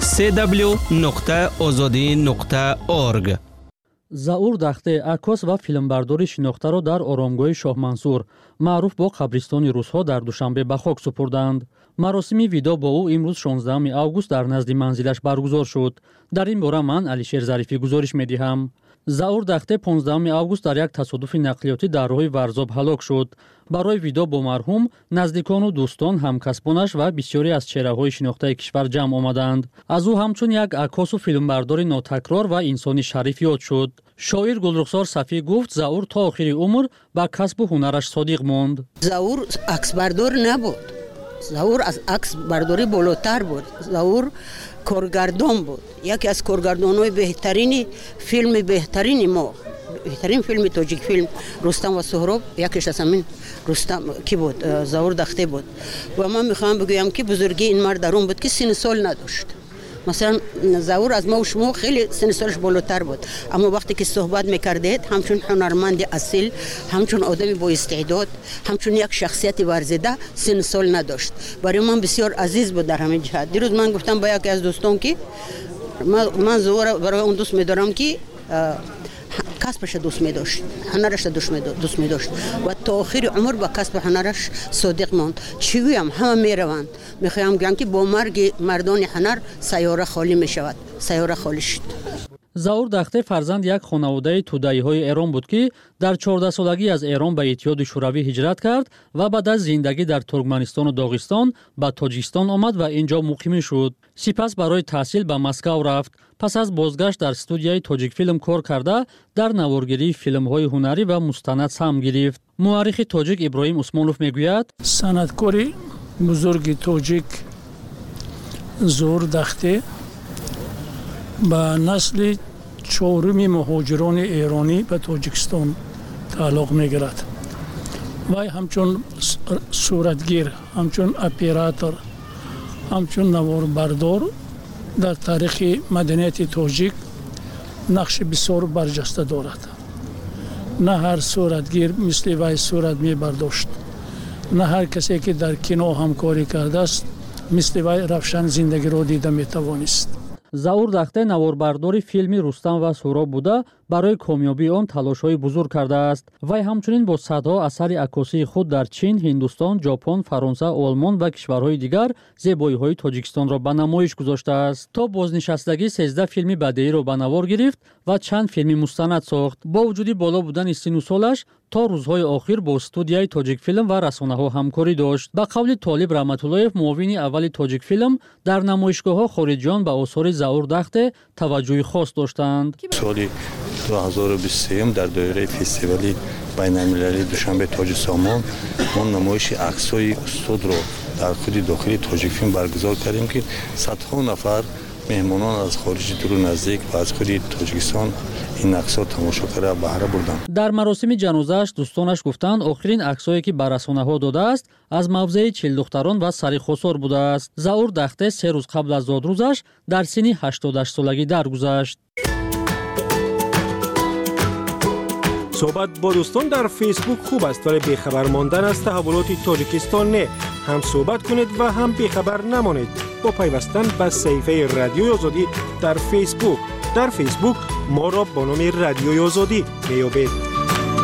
www.ozodi.org. заур дахте акос ва филмбардори шинохтаро дар оромгоҳи Шоҳмансур, маъруф бо қабристони русҳо, дар Душанбе ба хок супурданд. маросими видо бо ӯ имрӯз 16 август дар назди манзилаш баргузор шуд. дар ин бора ман Алишер Зарифӣ гузориш медиҳам. заур дахте 15 август дар як тасодуфи нақлиётӣ дар роҳи Варзоб ҳалок шуд. барои видо бо марҳум наздикону дӯстон, ҳамкасбонаш ва бисёре аз чеҳраҳои шинохтаи кишвар ҷамъ омаданд. аз ӯ ҳамчун як акосу филмбардори нотакрор ва инсони шариф ёд шуд. шоир Гулрухсор Сафӣ гуфт, заур то охири умр ба касбу ҳунараш содиқ монд. заур аксбардор набуд. заур аз аксбардорӣ болотар буд. заур коргардон буд. яке аз коргардонҳои беҳтарини филми беҳтарини мо, беҳтарин филми тоҷик филм Рустам ва Суҳроб, якеш аз ҳамин Рустам ки буд, Заур Дахте буд. ва ман мехоҳам бигӯям, ки бузургии ин мард дар он буд, ки синни сол надошт. масалан Заур аз маву шумо хеле синни солаш болотар буд, аммо вақте ки суҳбат мекардед, ҳамчун ҳунарманди асил, ҳамчун одами боистеъдод, ҳамчун як шахсияти варзида синни сол надошт. барои ман бисёр азиз буд дар ҳамин ҷиҳат. дирӯз ман гуфтам ба яке аз дӯстон, ки ман Заура барои он дӯст медорам, ки касбаша дӯст медошт, ҳунараша дӯст медошт ва то охири умр ба касбу ҳунараш содиқ монд. чӣ гӯям, ҳама мераванд. мехоҳам гӯям, ки бо марги мардони ҳунар сайёра холӣ мешавад. сайёра холӣ шуд. заур дахте фарзанди як хонаводаи тудаиҳои Эрон буд, ки дар 14-солагӣ аз Эрон ба Иттиҳоди Шӯравӣ ҳиҷрат кард ва баъд аз зиндагӣ дар Туркманистону Доғистон ба Тоҷикистон омад ва инҷо муқимӣ шуд. сипас барои таҳсил ба Москав рафт. пас аз бозгашт дар студияи Тоҷикфилм кор карда, дар наворгирии филмҳои ҳунарӣ ва мустанад сам гирифт. муаррихи тоҷик Иброҳим Усмонов мегӯяд, санъаткори бузурги тоҷик Заур Дахте ба насли чоруми муҳоҷирони эронӣ ба Тоҷикистон тааллуқ мегирад. вай ҳамчун суратгир, ҳамчун оператор, ҳамчун наворбардор дар таърихи маданияти тоҷик нақши бисёр барҷаста дорад. на ҳар суратгир мисли вай сурат мебардошт. на ҳар касе ки дар кино ҳамкорӣ кардааст мисли вай равшан зиндагиро дида метавонист. заур дахте наворбардори филми Рустам ва Суҳроб буда, барои комёбии он талошҳои бузург кардааст. вай ҳамчунин бо садҳо асари акосии худ дар Чин, Ҳиндустон, Ҷопон, Фаронса, Олмон ва кишварҳои дигар зебоиҳои Тоҷикистонро ба намоиш гузоштааст. то бознишастагӣ 13 филми бадеиро ба навор гирифт ва чанд филми мустанад сохт. бо вуҷуди боло будани сину солаш, то рӯзҳои охир бо студияи Тоҷикфилм ва расонаҳо ҳамкорӣ дошт. ба қавли Толиб Раҳматуллоев, муовини аввали Тоҷикфилм, дар намоишгоҳҳо хориҷиён ба осори Заур Дахте таваҷҷӯҳи хос доштанд. соли 2023 дар доираи фестивали байналмилалии Душанбе Тоҷи Сомон мо намоиши аксҳои устодро дар худи дохили Тоҷикфилм баргузор кардем, ки садҳо нафар مهمانان از خارج دور و نزدیک و از خود تاجیکستان این عکس‌ها تماشا کرده بهره بردند. در مراسم جنازه‌اش دوستانش گفتند آخرین عکسایی که به رسانه‌ها داده است از موضع 40 دختران و سرخوسار بوده است. زاور دخته 3 روز قبل از زادروزش در سن 88 سالگی درگذشت. صحبت با دوستان در فیسبوک خوب است ولی بیخبر ماندن از تحولات تاجیکستان نه. هم صحبت کنید و هم بیخبر نمانید با پیوستن به صفحه رادیوی آزادی در فیسبوک. در فیسبوک ما را با نام رادیوی آزادی میابید.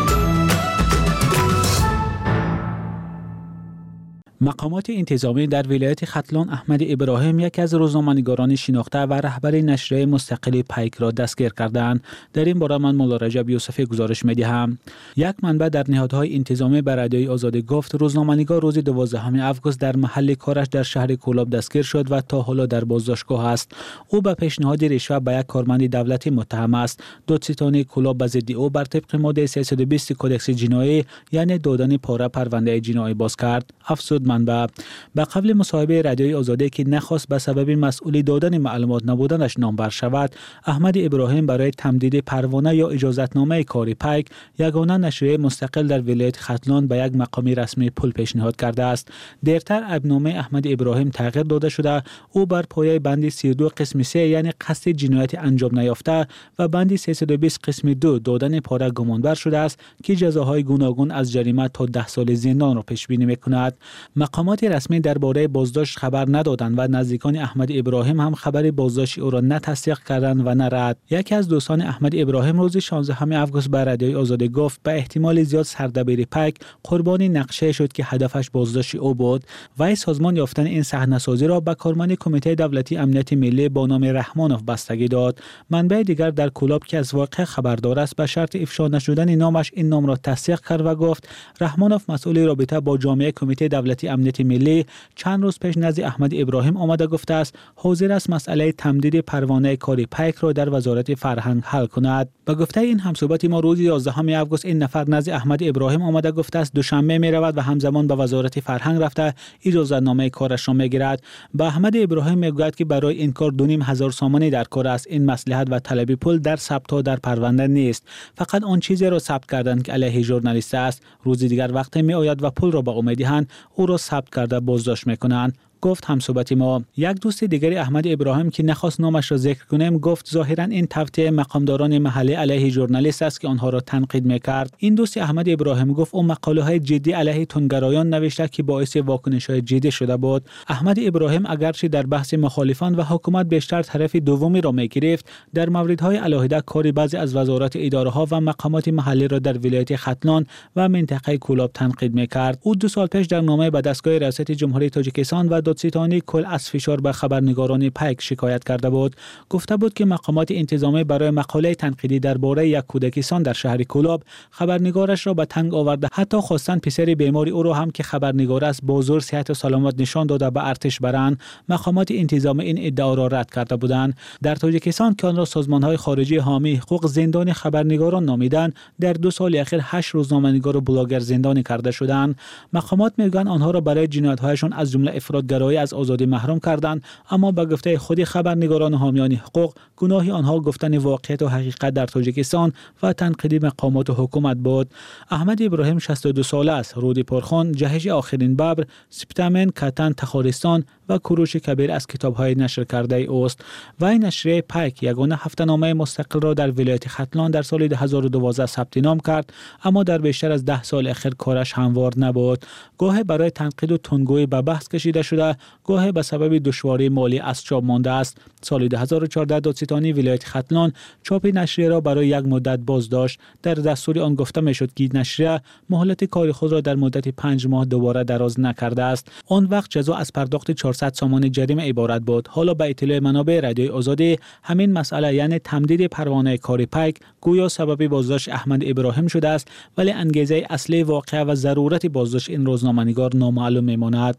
مقامات انتظامی در ولایت ختلان احمد ابراهیم یکی از روزنامه‌نگاران شناخته و رهبر نشریه مستقل پیک را دستگیر کردند. در این باره من مولا رجب یوسفی گزارش می‌دهم. یک منبع در نهادهای انتظامی به رادیوی آزادی گفت روزنامه‌نگار روز 12 آگوست در محل کارش در شهر کولاب دستگیر شد و تا حالا در بازداشتگاه است. او به پیشنهاد رشوه به یک کارمند دولتی متهم است. دادستانی کولاب به ضد او بر طبق ماده 320 کدکس جنایی یعنی دادن پاره پرونده جنایی باز کرد. افزود منبع به قبل مصاحبه رادیوی آزادی که نخواست به سبب مسئول دادن معلومات نبودنش نامبر شود، احمد ابراهیم برای تمدید پروانه یا اجازتنامه کار پیک یگانه نشریه مستقل در ولایت ختلان به یک مقامی رسمی پول پیشنهاد کرده است. دیرتر ابنامه احمد ابراهیم تغییر داده شده. او بر پایه بند 32 قسم 3 یعنی قصد جنایت انجام نیافته و بند 320 قسم 2 دادن پاره گمانبر شده است که جزاهای گوناگون از جریمه تا 10 سال زندان را پیش بینی می‌کند. مقامات رسمی درباره بازداشت خبر ندادند و نزدیکان احمد ابراهیم هم خبر بازداشت او را نه تصدیق کردند و نه رد. یکی از دوستان احمد ابراهیم روز 16 آگوست به رادیوی آزادی گفت به احتمال زیاد سردبیر پیک قربانی نقشه شد که هدفش بازداشت او بود. وی سازمان یافتن این صحنه‌سازی را به کارمند کمیته دولتی امنیت ملی با نام رحمانوف بستگی داد. منبع دیگر در کولاب که از واقع خبردار است به شرط افشا نشدن نامش این نام را تصدیق کرد و گفت رحمانوف مسئول رابطه با جامعه کمیته دولتی امنیت ملی چند روز پیش نزد احمد ابراهیم آمده گفته است حاضر است مسئله تمدید پروانه کار پیک را در وزارت فرهنگ حل کند. به گفته این همصحبت ما روز 11 آگوست این نفر نزد احمد ابراهیم آمده گفته است دوشنبه می رود و همزمان به وزارت فرهنگ رفته اجازه‌نامه کارش را میگیرد. به احمد ابراهیم میگوید که برای این کار 2500 سامانی در کار است. این مصلحت و طلب پول در ثبت در پرونده نیست. فقط آن چیزی را ثبت کردند که علیه ژورنالیست است. روز دیگر وقتی می آید و پول را به او میدهند او را ثبت کرده بازداشت میکنند. گفت همصحبت ما. یک دوست دیگری احمد ابراهیم که نخواست نامش را ذکر کنیم گفت ظاهرا این توطئه مقامداران محلی علیه ژورنالیست است که آنها را تنقید میکرد. این دوست احمد ابراهیم گفت او مقاله های جدی علیه تندگرایان نوشته که باعث واکنش های جدی شده بود. احمد ابراهیم اگرچه در بحث مخالفان و حکومت بیشتر طرف دومی را میگرفت، در موردهای علاهده کاری بعضی از وزارات اداره ها و مقامات محلی را در ولایت ختلان و منطقه کولاب تنقید میکرد. او 2 سال پیش در نامه به دستگاه ریاست جمهوری تاجیکستان و دادستانی کل از فشار به خبرنگاران پیک شکایت کرده بود. گفته بود که مقامات انتظامی برای مقاله تنقیدی درباره یک کودکستان در شهر کولاب خبرنگارش را به تنگ آورده. حتی خواستند پسر بیماری او را هم که خبرنگار است با زور صحت و سلامت نشان داده به ارتش برند. مقامات انتظامی این ادعا را رد کرده بودند. در تاجیکستان که آن را سازمان‌های خارجی حامی حقوق زندان خبرنگاران نامیدند، در 2 سال اخیر 8 روزنامه‌نگار و بلاگر زندانی کرده شدند. مقامات میگویند آنها را برای جنایت‌هایشان از جمله افراط‌گرایی از آزادی محروم کردند، اما به گفته خود خبرنگاران حامیان حقوق گناه آنها گفتن واقعیت و حقیقت در تاجیکستان و تنقید مقامات و حکومت بود. احمد ابراهیم 62 ساله است. رودی پرخان، جهش آخرین ببر، سپتامن، کتن، تخارستان و کوروش کبیر از کتاب‌های نشر کرده اوست. و این نشریه پیک یگانه هفته‌نامه مستقل را در ولایت ختلان در سال 2012 ثبت نام کرد، اما در بیشتر از 10 سال اخیر کارش هموار نبود. گاه برای تنقید و تندگویی به بحث کشیده شده، گاه به سبب دشواری مالی از چاپ مانده است. سال 2014 دادستانی ولایت ختلان چاپ نشریه را برای یک مدت بازداشت. در دستور آن گفته میشد که نشریه مهلت کار خود را در مدت 5 ماه دوباره دراز نکرده است. آن وقت جزا از پرداخت 400 سامان جریمه عبارت بود. حالا به اطلاع منابع رادیوی آزادی همین مسئله یعنی تمدید پروانه کار پیک گویا سبب بازداشت احمد ابراهیم شده است، ولی انگیزه اصلی واقعه و ضرورت بازداشت این روزنامه‌نگار نامعلوم میماند.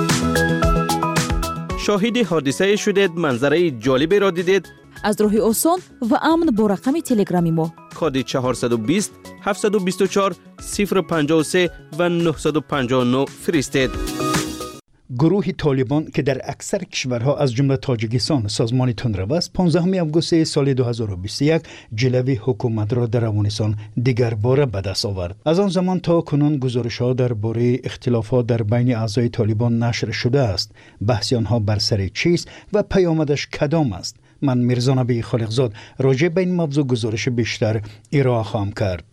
شاهد حادثه شدید، منظره جالبی را دیدید؟ از راه آسان و امن با رقم تلگرامی ما کد 420 724 053 و 959 فرستید. گروه طالبان که در اکثر کشورها از جمله تاجیکستان سازمان تندرو است 15 آگوست سال 2021 جلوی حکومت را در افغانستان دیگر باره به دست آورد. از آن زمان تا کنون گزارش‌ها درباره اختلافات در بین اعضای طالبان نشر شده است. بحث آنها بر سر چیست و پیامدش کدام است؟ من میرزا نبی خالقزاد راجع به این موضوع گزارش بیشتر ارائه خواهم کرد.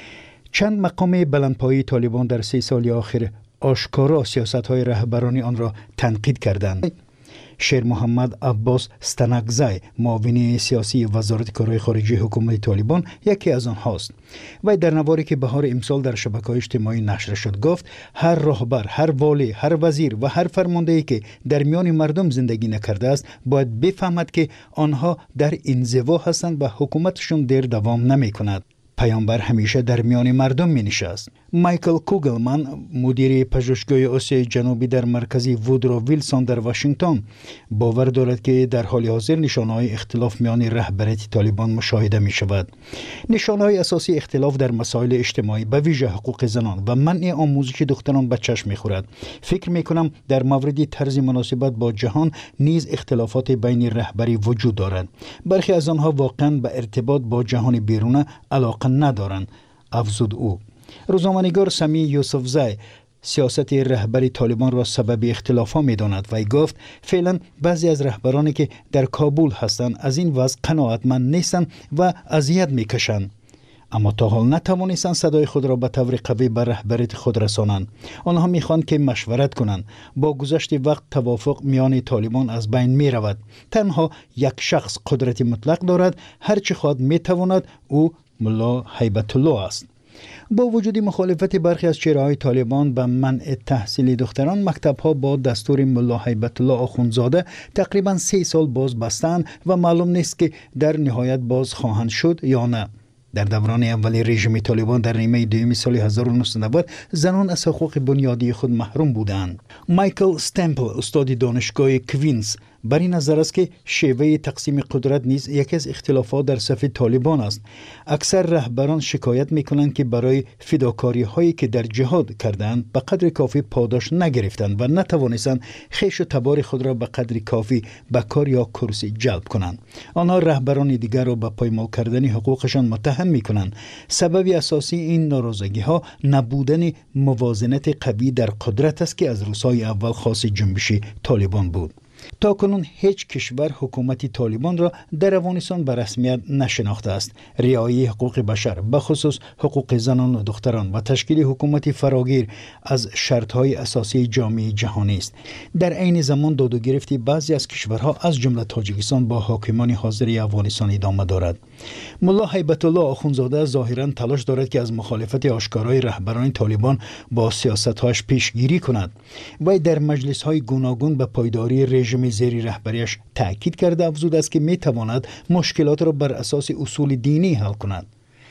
چند مقام بلندپایه طالبان در 3 سال اخیر آشکارا سیاست‌های رهبران آن را تنقید کردند. شیر محمد عباس ستنکزی معاون سیاسی وزارت کارهای خارجی حکومت طالبان یکی از آنهاست. و در نواری که بهار امسال در شبکه‌های اجتماعی نشر شد گفت هر راهبر، هر والی، هر وزیر و هر فرماندهی که در میان مردم زندگی نکرده است باید بفهمد که آنها در انزوا هستند و حکومتشون دیر دوام نمی‌کند. پیامبر همیشه در میان مردم می نشست. مایکل کوگلمن مدیر پژوهشگاه آسیای جنوبی در مرکزی وودرو ویلسون در واشنگتن باور دارد که در حال حاضر نشانه‌های اختلاف میان رهبریت طالبان مشاهده می شود. نشانه‌های اساسی اختلاف در مسائل اجتماعی به ویژه حقوق زنان و منع آموزش دختران به چشم می خورد. فکر می کنم در مورد طرز مناسبت با جهان نیز اختلافات بین رهبری وجود دارد. برخی از آنها واقعا به ارتباط با جهان بیرون علاقه ندارند، افزود او. روزنامه‌نگار سمی یوسفزی سیاست رهبری طالبان را سبب اختلافات می‌داند و گفت فعلا بعضی از رهبرانی که در کابل هستند از این وضع قناعتمند نیستند و اذیت می‌کشند. اما تا حال نتوانستند صدای خود را به طور قوی به رهبریت خود رسانند. آنها می‌خواهند که مشورت کنند. با گذشت وقت توافق میان طالبان از بین می‌رود. تنها یک شخص قدرت مطلق دارد، هر چه خواهد می‌تواند، او ملا هیبت الله است. با وجود مخالفت برخی از چهره‌های طالبان به منع تحصیل دختران، مکتب‌ها با دستور ملا هیبت الله آخوندزاده تقریباً 3 سال باز بستند و معلوم نیست که در نهایت باز خواهند شد یا نه. در دوران اولی رژیم طالبان در نیمه دوم سال 1990 زنان از حقوق بنیادی خود محروم بودند. مایکل استمپل استاد دانشگاه کوینز بر این نظر است که شیوه تقسیم قدرت نیز یکی از اختلافات در صف طالبان است. اکثر رهبران شکایت می‌کنند که برای فداکاری‌هایی که در جهاد کردند به قدر کافی پاداش نگرفتند و نتوانستند خویش و تبار خود را به قدر کافی به کار یا کرسی جلب کنند. آنها رهبران دیگر را به پایمال کردن حقوقشان متهم می‌کنند. سبب اساسی این ناراضگی‌ها نبودن موازنت قوی در قدرت است که از روزهای اول خاص جنبش طالبان بود. تا کنون هیچ کشور حکومت طالبان را در افغانستان به رسمیت نشناخته است. رعایت حقوق بشر به خصوص حقوق زنان و دختران و تشکیل حکومت فراگیر از شرط‌های اساسی جامعه جهانی است. در عین زمان داد و گرفت بعضی از کشورها از جمله تاجیکستان با حاکمان حاضر افغانستان ادامه دارد. ملا هیبت الله آخوندزاده ظاهراً تلاش دارد که از مخالفت آشکارای رهبران طالبان با سیاست‌هاش پیشگیری کند. وی در مجلس‌های گوناگون به پایداری رژیم زیر رهبریش تأکید کرده افزود است که می‌تواند مشکلات را بر اساس اصول دینی حل کند.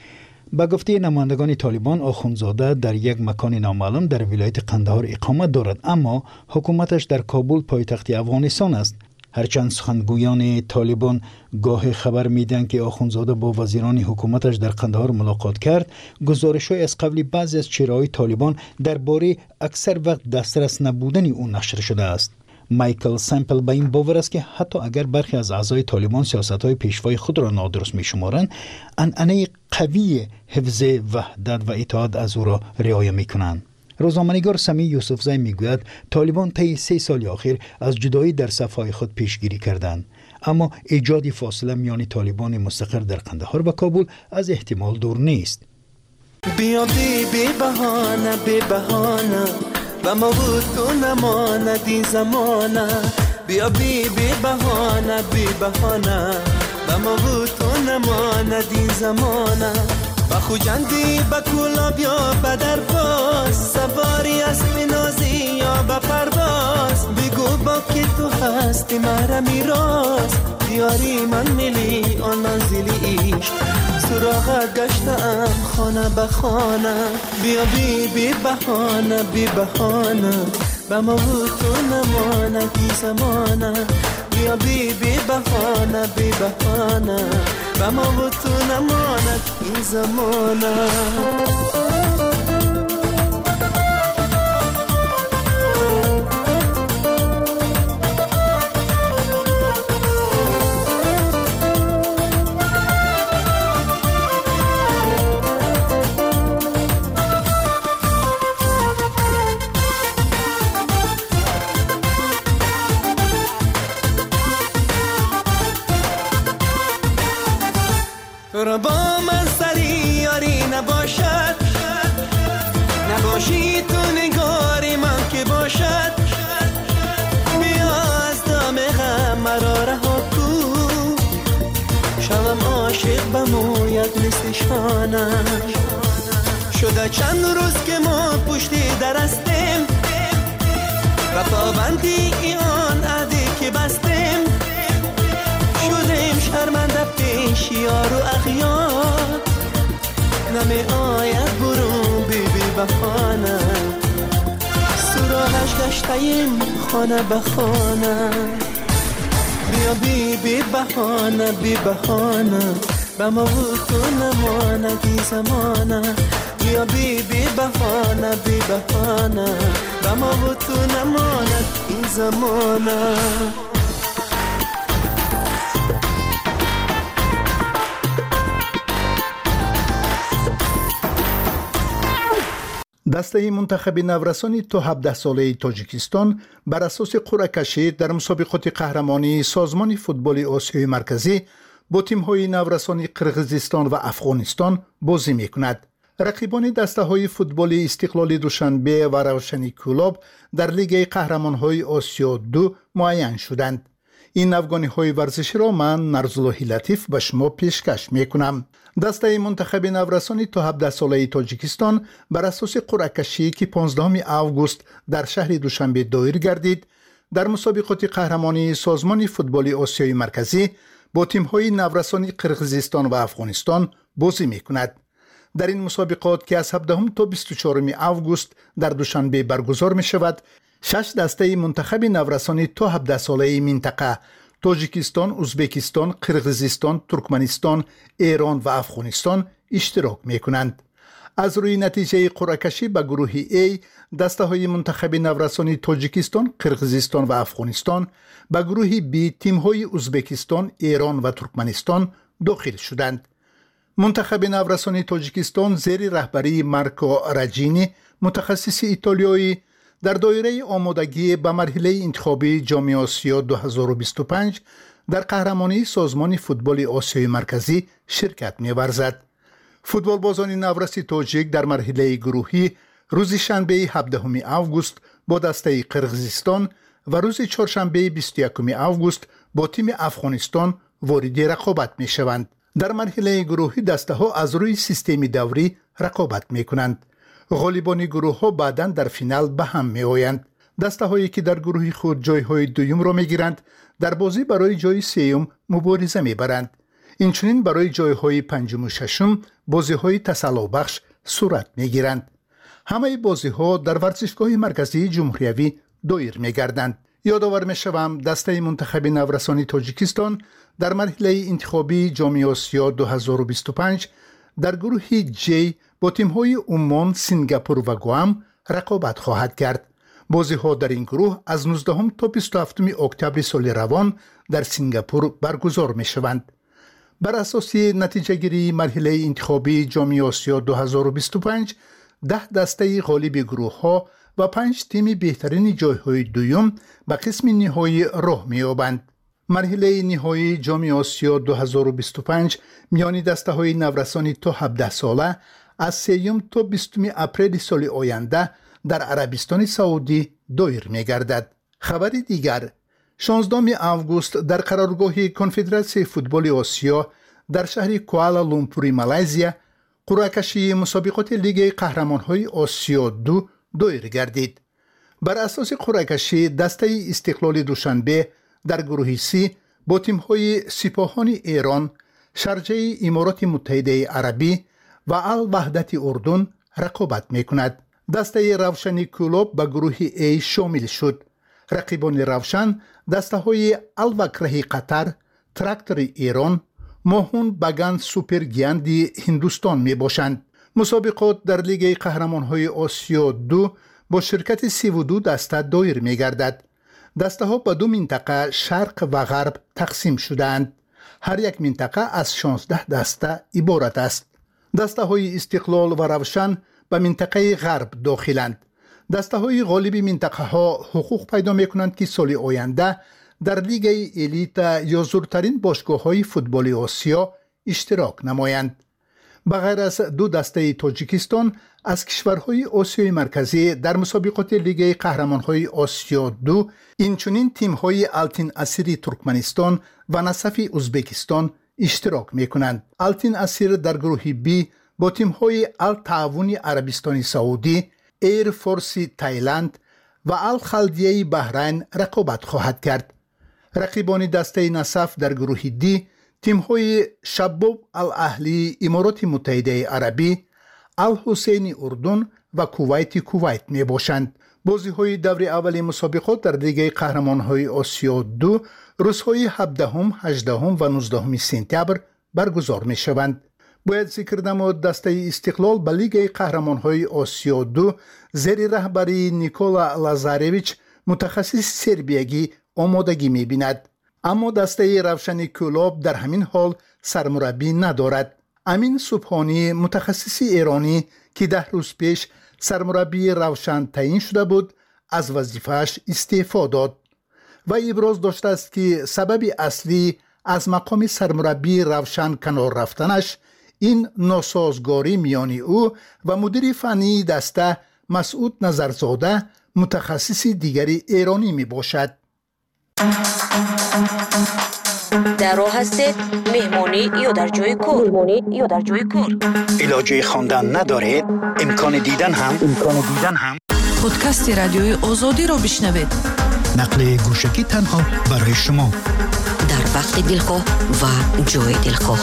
به گفته نمایندگان طالبان آخوندزاده در یک مکان نامعلوم در ولایت قندهار اقامت دارد، اما حکومتش در کابل پایتخت افغانستان است. هرچند سخنگویان طالبان گاه خبر میدن که آخوندزاده با وزیران حکومتش در قندهار ملاقات کرد، گزارش‌های از قبل بعضی از چهره‌های طالبان درباره اکثر وقت دسترس نبودن او نشر شده است. مایکل سمپل به این باور است که حتی اگر برخی از اعضای طالبان سیاست‌های پیشوای خود را نادرست می‌شمارند، عنعنه قوی حفظ وحدت و اتحاد از او را رعایت می‌کنند. روزنامه‌نگار سمی یوسفزی میگوید طالبان طی 3 سال اخیر از جدایی در صف‌های خود پیشگیری کردند، اما ایجاد فاصله میان طالبان مستقر در قندهار و کابل از احتمال دور نیست. بیا بی بهانه و ما بود تو نماند این زمانه. بیا بی بهانه و ما بود تو نماند این زمانه. با خوجندی با کولا بیا به درباز، سواری اسب نازی یا به پرواز. بگو با که تو هستی مرا میراز، دیاری من ملی آن منزلی عشق. سراغت گشتم خانه به خانه. بیا بی بهانه به ما بود تو نماند این زمانه. بیا بی بهانه و ما بود تو نماند این زمانه. تو را با من سری یاری نباشد، نباشی تو نگاری من که باشد، بیا از دام غم مرا رها کن، شوم عاشق بموید مثل شانم. شده چند روز که ما پشتی در هستیم، و پابندی آن عهدی که بستیم، شدیم شرمنده پیش یار و اغیار، نمی آید برون بی بهانه، سراغش گشتیم خانه به خانه. بیا بی بهانه بی بهانه، به ما و تو نماند این زمانه. بیا بی بهانه بی بهانه، به ما و تو نماند این زمانه. دسته منتخب نورسانی تا 17 ساله تاجیکستان بر اساس قرعه کشی در مسابقات قهرمانی سازمان فوتبال آسیای مرکزی با تیم‌های نورسانی قرقیزستان و افغانستان بازی می‌کند. رقیبان دسته‌های فوتبال استقلال دوشنبه و روشنی کلاب در لیگ قهرمان‌های آسیا 2 معین شدند. این افغانی‌های ورزشی را من نرزالله لطیف به شما پیشکش می‌کنم. دسته منتخب نورسانی تا 17 ساله تاجیکستان بر اساس قرعه کشی که 15 آگوست در شهر دوشنبه دایر گردید، در مسابقات قهرمانی سازمان فوتبال آسیای مرکزی با تیم‌های نورسانی قرقیزستان و افغانستان بازی می‌کند. در این مسابقات که از 17 تا 24 آگوست در دوشنبه برگزار می‌شود، 6 دسته منتخب نورسانی تا 17 ساله منطقه تاجیکستان، ازبکستان، قرقیزستان، ترکمنستان، ایران و افغانستان اشتراک می‌کنند. از روی نتیجه قرعه کشی به گروه A دسته های منتخب نورسانی تاجیکستان، قرقیزستان و افغانستان به گروه B تیم های ازبکستان، ایران و ترکمنستان داخل شدند. منتخب نورسانی تاجیکستان زیر رهبری مارکو راجینی متخصص ایتالیایی در دایره آمادگی به مرحله انتخابی جام آسیا 2025 در قهرمانی سازمان فوتبال آسیای مرکزی شرکت می‌ورزد. فوتبال بازان نورسی تاجیک در مرحله گروهی روز شنبه 17 آگوست با دسته قرقیزستان و روز چهارشنبه 21 آگوست با تیم افغانستان وارد رقابت می‌شوند. در مرحله گروهی دسته ها از روی سیستم دوری رقابت می‌کنند. غالبان گروه ها بعداً در فینال به هم می آیند. دسته هایی که در گروه خود جای های دویم را می گیرند در بازی برای جای سوم مبارزه می برند. اینچنین برای جای های پنجم و ششم بازی های تسلی بخش صورت می گیرند. همه بازی ها در ورزشگاه مرکزی جمهوری دایر می گردند. یادآور می شوم دسته منتخب نورسانی تاجیکستان در مرحله انتخابی جام آسیا 2025 در گروه جی با تیم‌های عمان، سنگاپور و گوام رقابت خواهد کرد. بازی‌ها در این گروه از 19 تا 27 اکتبر سال روان در سنگاپور برگزار می‌شوند. بر اساس نتیجه گیری مرحله انتخابی جام آسیا 2025 10 دسته غالب گروه‌ها و 5 تیم بهترین جای‌های دوم به قسم نهایی راه می‌یابند. مرحله نهایی جام آسیا 2025 میان دسته‌های نورسانی تا 17 ساله از 3 تا 20 اپریل سال آینده در عربستان سعودی دایر می‌گردد. خبر دیگر 16 آگوست در قرارگاه کنفدراسیون فوتبال آسیا در شهر کوالالامپور مالزیا قرعه کشی مسابقات لیگ قهرمان‌های آسیا 2 دایر گردید. بر اساس قرعه کشی دسته استقلال دوشنبه در گروه سی با تیم‌های سپاهان ایران، شارجه امارات متحده عربی و الوحدت اردن رقابت می‌کند. دسته روشنی کلوب به گروه A شامل شد. رقیبان روشن دسته‌های الوکره قطر، تراکتور ایران، موهون بگان سوپر گیاندی هندوستان میباشند. مسابقات در لیگ قهرمان‌های آسیا 2 با شرکت 32 دسته دایر می‌گردد. دسته ها به 2 منطقه شرق و غرب تقسیم شدند. هر یک منطقه از 16 دسته عبارت است. دسته های استقلال و روشن به منطقه غرب داخلند. دسته های غالب منطقه ها حقوق پیدا می کنند که سال آینده در لیگ الیت یا زورترین باشگاه های فوتبال آسیا اشتراک نمایند. بغیر از دو دسته تاجیکستان از کشورهای آسیای مرکزی در مسابقات لیگ قهرمانهای آسیا 2 اینچنین تیم‌های آلتین اسیری ترکمنستان و نصف ازبکستان اشتراک می‌کنند. آلتین اسیر در گروه بی با تیم‌های التعاون عربستان سعودی، ایر فورس تایلند و الخلدیه بحرین رقابت خواهد کرد. رقیبان دسته نصف در گروه دی تیم‌های شباب الاهلی امارات متحده عربی، الحسین اردن و کویت می باشند. بازی‌های دور اول مسابقات در لیگ قهرمان‌های آسیا 2 روزهای 17، 18 و 19 سپتامبر برگزار می‌شوند. باید ذکر نمود دسته استقلال به لیگ قهرمان‌های آسیا 2 زیر رهبری نیکولا لازارویچ متخصص سربیایی آمادگی می‌بیند. اما دسته روشن کلوب در همین حال سرمربی ندارد. امین سبحانی متخصص ایرانی که 10 روز پیش سرمربی روشن تعیین شده بود از وظیفه‌اش استعفا داد و ابراز داشته است که سبب اصلی از مقام سرمربی روشن کنار رفتنش این ناسازگاری میان او و مدیر فنی دسته مسعود نظرزاده متخصص دیگری ایرانی می باشد. در راه هستید مهمانی یا در جای کار علاجه خواندن ندارید امکان دیدن هم پادکست رادیوی آزادی را بشنوید. نقل گوشکی تنها برای شما در وقت دلخواه و جای دلخواه.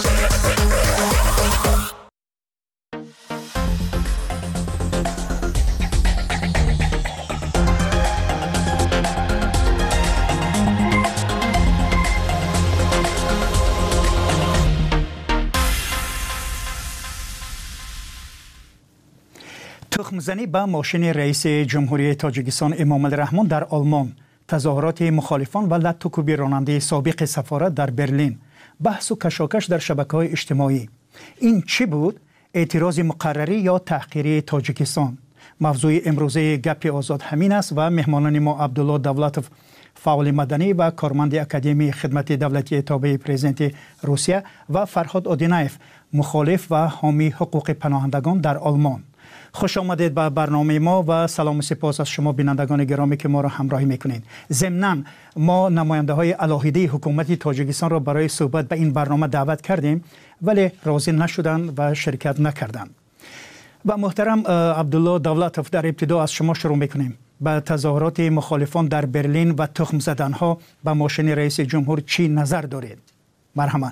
تخمزنی به ماشین رئیس جمهوری تاجیکستان امام الرحمن در آلمان، تظاهرات مخالفان و لط‌وکوبی راننده سابق سفارت در برلین، بحث و کشاکش در شبکه‌های اجتماعی. این چی بود؟ اعتراض مقرری یا تحقیری تاجیکستان؟ موضوع امروزه گپ آزاد همین است و مهمانان ما عبدالله دولتوف، فعال مدنی و کارمند اکادمی خدمت دولتی تابع پرزیدنت روسیه، و فرهاد آدینایف، مخالف و حامی حقوق پناهندگان در آلمان. خوش آمدید به برنامه ما و سلام و سپاس از شما بینندگان گرامی که ما را همراهی میکنید. ضمناً ما نماینده های علاهیده حکومت تاجیکستان را برای صحبت به این برنامه دعوت کردیم ولی راضی نشدند و شرکت نکردند. و محترم عبدالله دولتوف، در ابتدا از شما شروع میکنیم. به تظاهرات مخالفان در برلین و تخم زدنها به ماشین رئیس جمهور چی نظر دارید؟ مرحبا.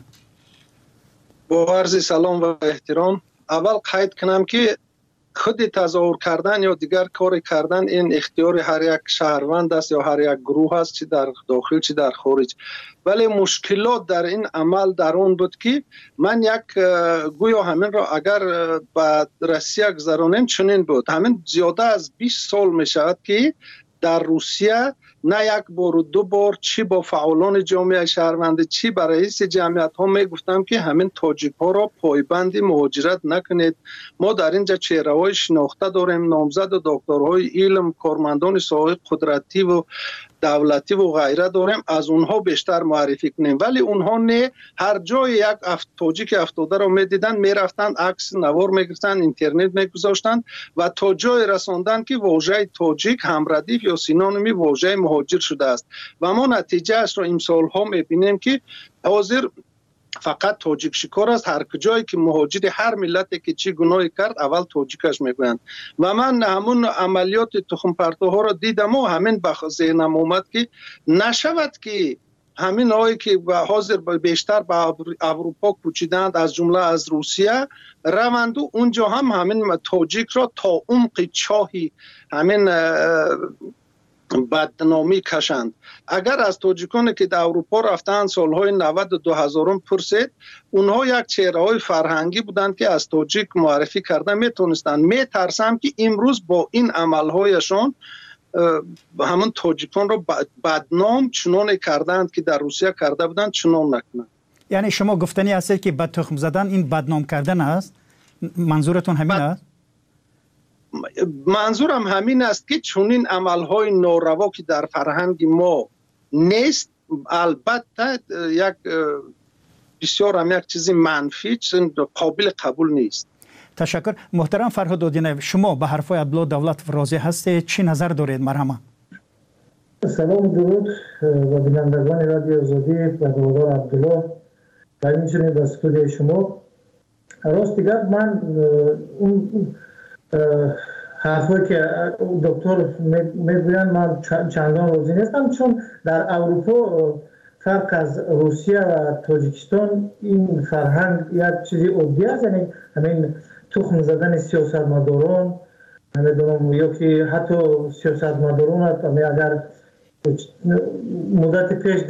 با عرض سلام و احترام، اول قید کنم که خود تظاهر کردن یا دیگر کار کردن این اختیار هر یک شهروند است یا هر یک گروه است، چی در داخل چی در خارج. ولی مشکلات در این عمل در اون بود که من گویا همین را اگر به روسیه گذرانیم چنین بود. همین زیاده از 20 سال می شود که در روسیه نه یک بار و دو بار چی با فعالان جامعه شهروندی چی با رئیس جمعیت ها می گفتم که همین تاجیک ها را پایبند مهاجرت نکنید. ما در اینجا چهره های شناخته داریم، نامزد و دکترهای علم، کارمندان ساحه قدرتی و دولتی و غیره داریم، از اونها بیشتر معرفی کنیم. ولی اونها نه، هر جای یک تاجیک افتاده را میدیدن میرفتن عکس نوار میگرفتن، اینترنت میگذاشتن و تا جای رساندن که واژه تاجیک همردیف یا سینونیمی واژه مهاجر شده است و ما نتیجه اش را امسال ها میبینیم که حاضر فقط تاجیک شکار است. هر جایی که مهاجر هر ملتی که چی گناهی کرد اول تاجیکش میگویند و من همون عملیات تخم پرتوها را دیدم و همین به ذهنم اومد که نشود که همین هایی که حاضر بیشتر به اروپا کوچیدند از جمله از روسیه روند و اونجا همین تاجیک را تا عمق چاهی همین بدنامی کشند. اگر از تاجیکانی که در اروپا رفتن سالهای 90 و 2000 پرسید، اونها یک چهره‌های فرهنگی بودند که از تاجیک معرفی کردن میتونستند. میترسم که امروز با این عملهایشان همون تاجیکان رو بدنام چنان کردند که در روسیه کرده بودند چنان نکنند. یعنی شما گفتنی هستید که بد تخم زدن این بدنام کردن است؟ منظورتون همین است؟ منظورم همین است که چنین عملهای ناروا که در فرهنگ ما نیست، البته یک بسیار هم یک چیز منفی، قابل قبول نیست. تشکر. محترم فرهاد اودینه، شما به حرفای عبدالله دولت راضی هستید؟ چی نظر دارید؟ مرحبا. سلام و درود و بینندگان رادیو آزادی و برادر عبدالله و همچنین به استودیو شما. راست دیگر من اون حرفایی که دکتر میگویند من چندان راضی نیستم، چون در اروپا فرق از روسیه و تاجیکستان این فرهنگ یک چیزی عادی است، یعنی همین تخم زدن سیاستمداران، نمیدونم یا که حتی سیاستمداران اگر مدت پیش